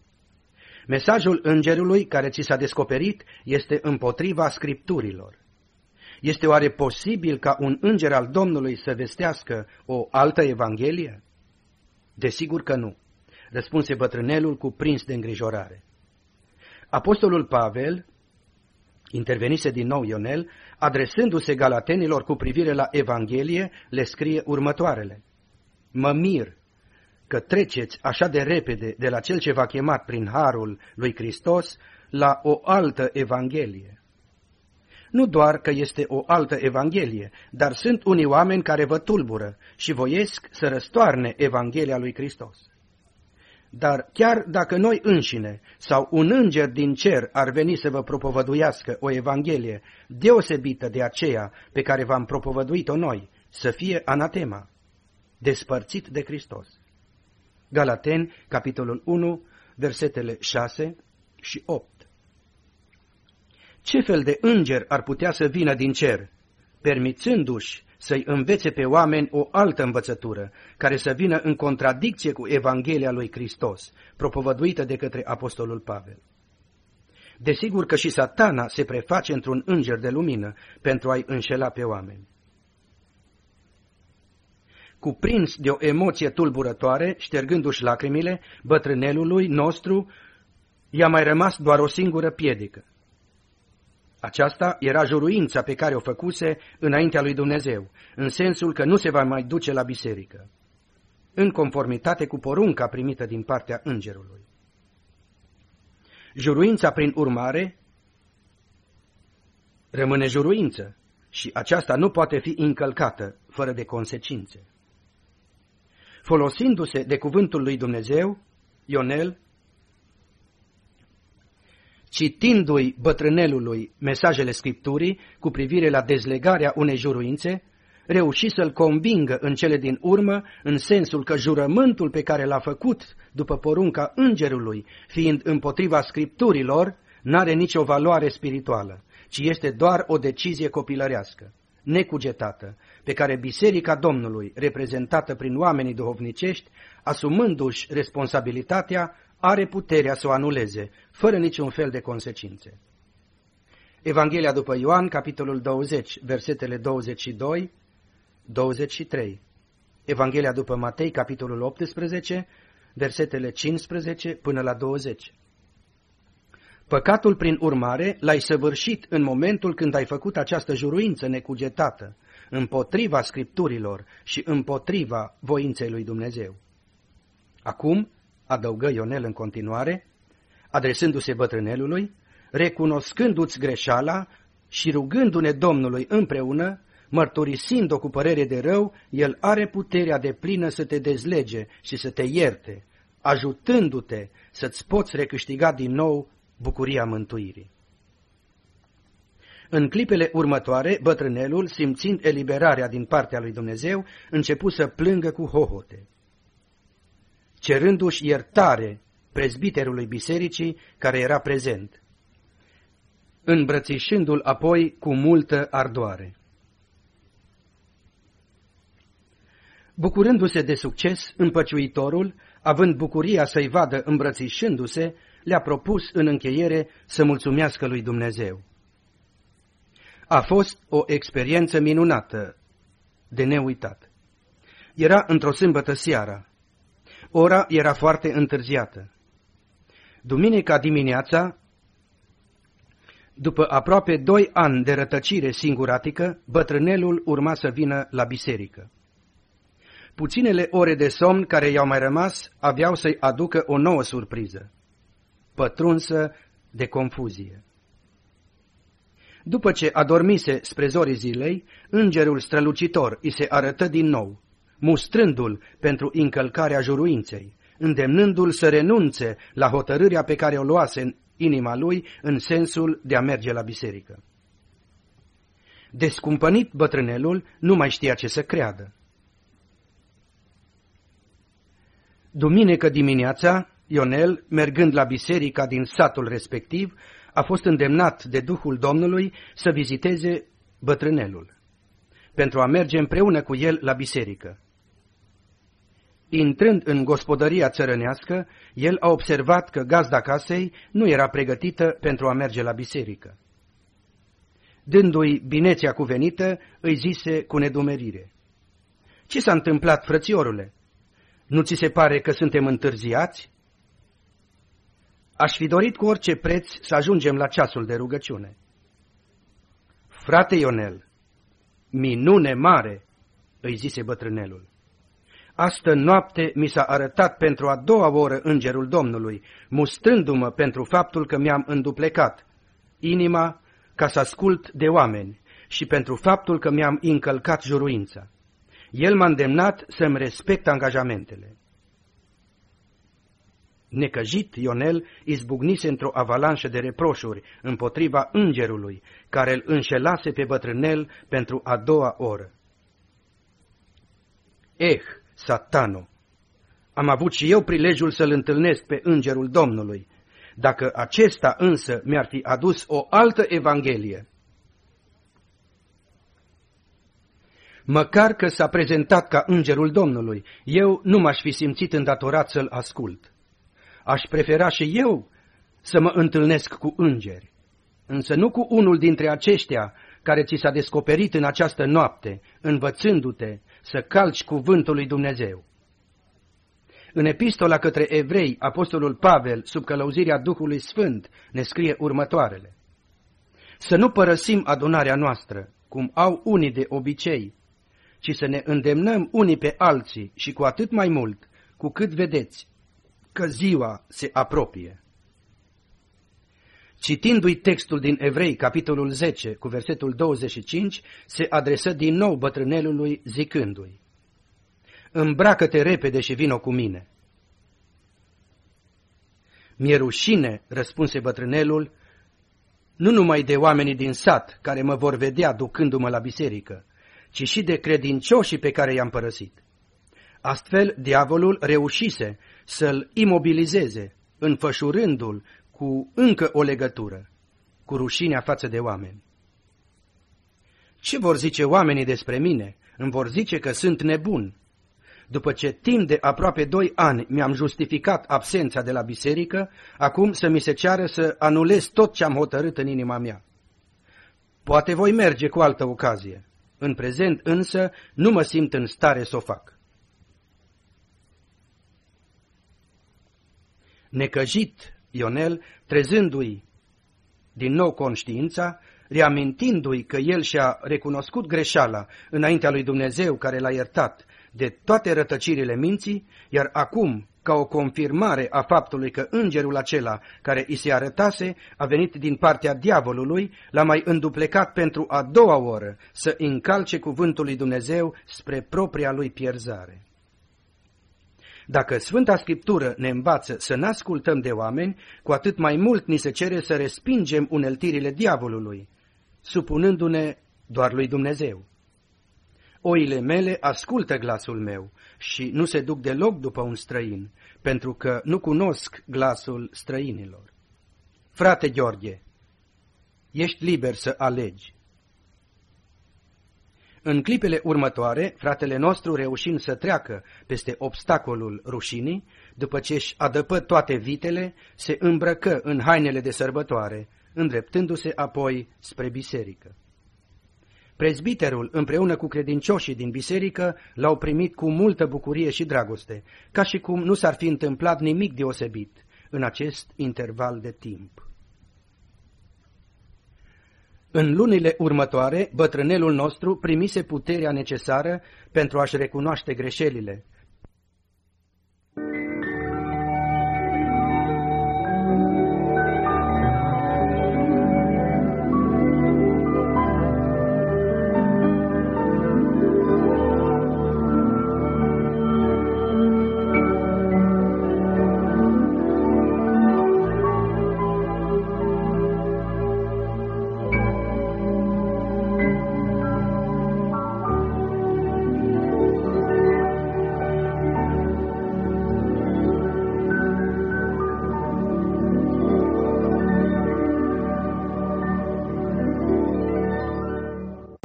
Mesajul îngerului care ți s-a descoperit este împotriva Scripturilor. Este oare posibil ca un înger al Domnului să vestească o altă Evanghelie? Desigur că nu, răspunse bătrânelul cuprins de îngrijorare. Apostolul Pavel, intervenise din nou Ionel, adresându-se galatenilor cu privire la Evanghelie, le scrie următoarele: Mă mir că treceți așa de repede de la cel ce v-a chemat prin harul lui Hristos la o altă Evanghelie. Nu doar că este o altă Evanghelie, dar sunt unii oameni care vă tulbură și voiesc să răstoarne Evanghelia lui Hristos. Dar chiar dacă noi înșine sau un înger din cer ar veni să vă propovăduiască o Evanghelie deosebită de aceea pe care v-am propovăduit-o noi, să fie anatema, despărțit de Hristos. Galateni, capitolul 1, versetele 6 și 8. Ce fel de înger ar putea să vină din cer, permițându-și să-i învețe pe oameni o altă învățătură, care să vină în contradicție cu Evanghelia lui Hristos, propovăduită de către apostolul Pavel? Desigur că și Satana se preface într-un înger de lumină pentru a-i înșela pe oameni. Cuprins de o emoție tulburătoare, ștergându-și lacrimile, bătrânelului nostru i-a mai rămas doar o singură piedică. Aceasta era juruința pe care o făcuse înaintea lui Dumnezeu, în sensul că nu se va mai duce la biserică, în conformitate cu porunca primită din partea îngerului. Juruința, prin urmare, rămâne juruință și aceasta nu poate fi încălcată fără de consecințe. Folosindu-se de cuvântul lui Dumnezeu, Ionel, citindu-i bătrânelului mesajele Scripturii cu privire la dezlegarea unei juruințe, reuși să-l convingă în cele din urmă, în sensul că jurământul pe care l-a făcut după porunca îngerului, fiind împotriva Scripturilor, n-are nicio valoare spirituală, ci este doar o decizie copilărească, necugetată, pe care Biserica Domnului, reprezentată prin oamenii duhovnicești, asumându-și responsabilitatea, are puterea să o anuleze, fără niciun fel de consecințe. Evanghelia după Ioan, capitolul 20, versetele 22-23. Evanghelia după Matei, capitolul 18, versetele 15 până la 20. Păcatul, prin urmare, l-ai săvârșit în momentul când ai făcut această juruință necugetată, împotriva Scripturilor și împotriva voinței lui Dumnezeu. Acum, adăugă Ionel în continuare, adresându-se bătrânelului, recunoscându-ți greșeala și rugându-ne Domnului împreună, mărturisind-o cu părere de rău, El are puterea deplină să te dezlege și să te ierte, ajutându-te să-ți poți recâștiga din nou bucuria mântuirii. În clipele următoare, bătrânelul, simțind eliberarea din partea lui Dumnezeu, începu să plângă cu hohote. cerându-și iertare prezbiterului bisericii care era prezent, îmbrățișându-l apoi cu multă ardoare. Bucurându-se de succes, împăciuitorul, având bucuria să-i vadă îmbrățișându-se, le-a propus în încheiere să mulțumească lui Dumnezeu. A fost o experiență minunată, de neuitat. Era într-o sâmbătă seara. Ora era foarte întârziată. Duminica dimineața, după aproape 2 ani de rătăcire singuratică, bătrânelul urma să vină la biserică. Puținele ore de somn care i-au mai rămas aveau să-i aducă o nouă surpriză, pătrunsă de confuzie. După ce adormise spre zorii zilei, îngerul strălucitor îi se arătă din nou, mustrându-l pentru încălcarea juruinței, îndemnându-l să renunțe la hotărârea pe care o luase în inima lui în sensul de a merge la biserică. Descumpănit, bătrânelul nu mai știa ce să creadă. Duminică dimineața, Ionel, mergând la biserica din satul respectiv, a fost îndemnat de Duhul Domnului să viziteze bătrânelul, pentru a merge împreună cu el la biserică. Intrând în gospodăria țărănească, el a observat că gazda casei nu era pregătită pentru a merge la biserică. Dându-i binețea cuvenită, îi zise cu nedumerire: „Ce s-a întâmplat, frățiorule? Nu ți se pare că suntem întârziați? Aș fi dorit cu orice preț să ajungem la ceasul de rugăciune.” „Frate Ionel, minune mare!” îi zise bătrânelul. „Astă noapte mi s-a arătat pentru a 2-a oră îngerul Domnului, mustrându-mă pentru faptul că mi-am înduplecat inima ca să ascult de oameni și pentru faptul că mi-am încălcat juruința. El m-a îndemnat să-mi respect angajamentele.” Necăjit, Ionel izbucnise într-o avalanșă de reproșuri împotriva îngerului, care îl înșelase pe bătrânel pentru a 2-a oră. Satano, am avut și eu prilejul să-l întâlnesc pe îngerul Domnului, dacă acesta însă mi-ar fi adus o altă evanghelie. Măcar că s-a prezentat ca îngerul Domnului, eu nu m-aș fi simțit îndatorat să-l ascult. Aș prefera și eu să mă întâlnesc cu îngeri, însă nu cu unul dintre aceștia care ți s-a descoperit în această noapte, învățându-te să calci cuvântul lui Dumnezeu. În epistola către evrei, apostolul Pavel, sub călăuzirea Duhului Sfânt, ne scrie următoarele: „Să nu părăsim adunarea noastră, cum au unii de obicei, ci să ne îndemnăm unii pe alții și cu atât mai mult, cu cât vedeți că ziua se apropie.” Citindu-i textul din Evrei, capitolul 10, cu versetul 25, se adresă din nou bătrânelului zicându-i: „Îmbracă-te repede și vino cu mine.” „Mi-e rușine,” răspunse bătrânelul, „nu numai de oamenii din sat care mă vor vedea ducându-mă la biserică, ci și de credincioșii pe care i-am părăsit.” Astfel, diavolul reușise să-l imobilizeze, înfășurându-l cu încă o legătură, cu rușinea față de oameni. „Ce vor zice oamenii despre mine? Îmi vor zice că sunt nebun. După ce timp de aproape 2 ani mi-am justificat absența de la biserică, acum să mi se ceară să anulez tot ce am hotărât în inima mea. Poate voi merge cu altă ocazie. În prezent însă nu mă simt în stare să o fac.” Necăjit, Ionel, trezându-i din nou conștiința, reamintindu-i că el și-a recunoscut greșeala înaintea lui Dumnezeu care l-a iertat de toate rătăcirile minții, iar acum, ca o confirmare a faptului că îngerul acela care îi se arătase a venit din partea diavolului, l-a mai înduplecat pentru a 2-a oră să încalce cuvântul lui Dumnezeu spre propria lui pierzare. Dacă Sfânta Scriptură ne învață să n-ascultăm de oameni, cu atât mai mult ni se cere să respingem uneltirile diavolului, supunându-ne doar lui Dumnezeu. „Oile mele ascultă glasul meu și nu se duc deloc după un străin, pentru că nu cunosc glasul străinilor. Frate Gheorghe, ești liber să alegi. În clipele următoare, fratele nostru, reușind să treacă peste obstacolul rușinii, după ce își adăpă toate vitele, se îmbrăcă în hainele de sărbătoare, îndreptându-se apoi spre biserică. Prezbiterul, împreună cu credincioșii din biserică, l-au primit cu multă bucurie și dragoste, ca și cum nu s-ar fi întâmplat nimic deosebit în acest interval de timp. În lunile următoare, bătrânelul nostru primise puterea necesară pentru a-și recunoaște greșelile,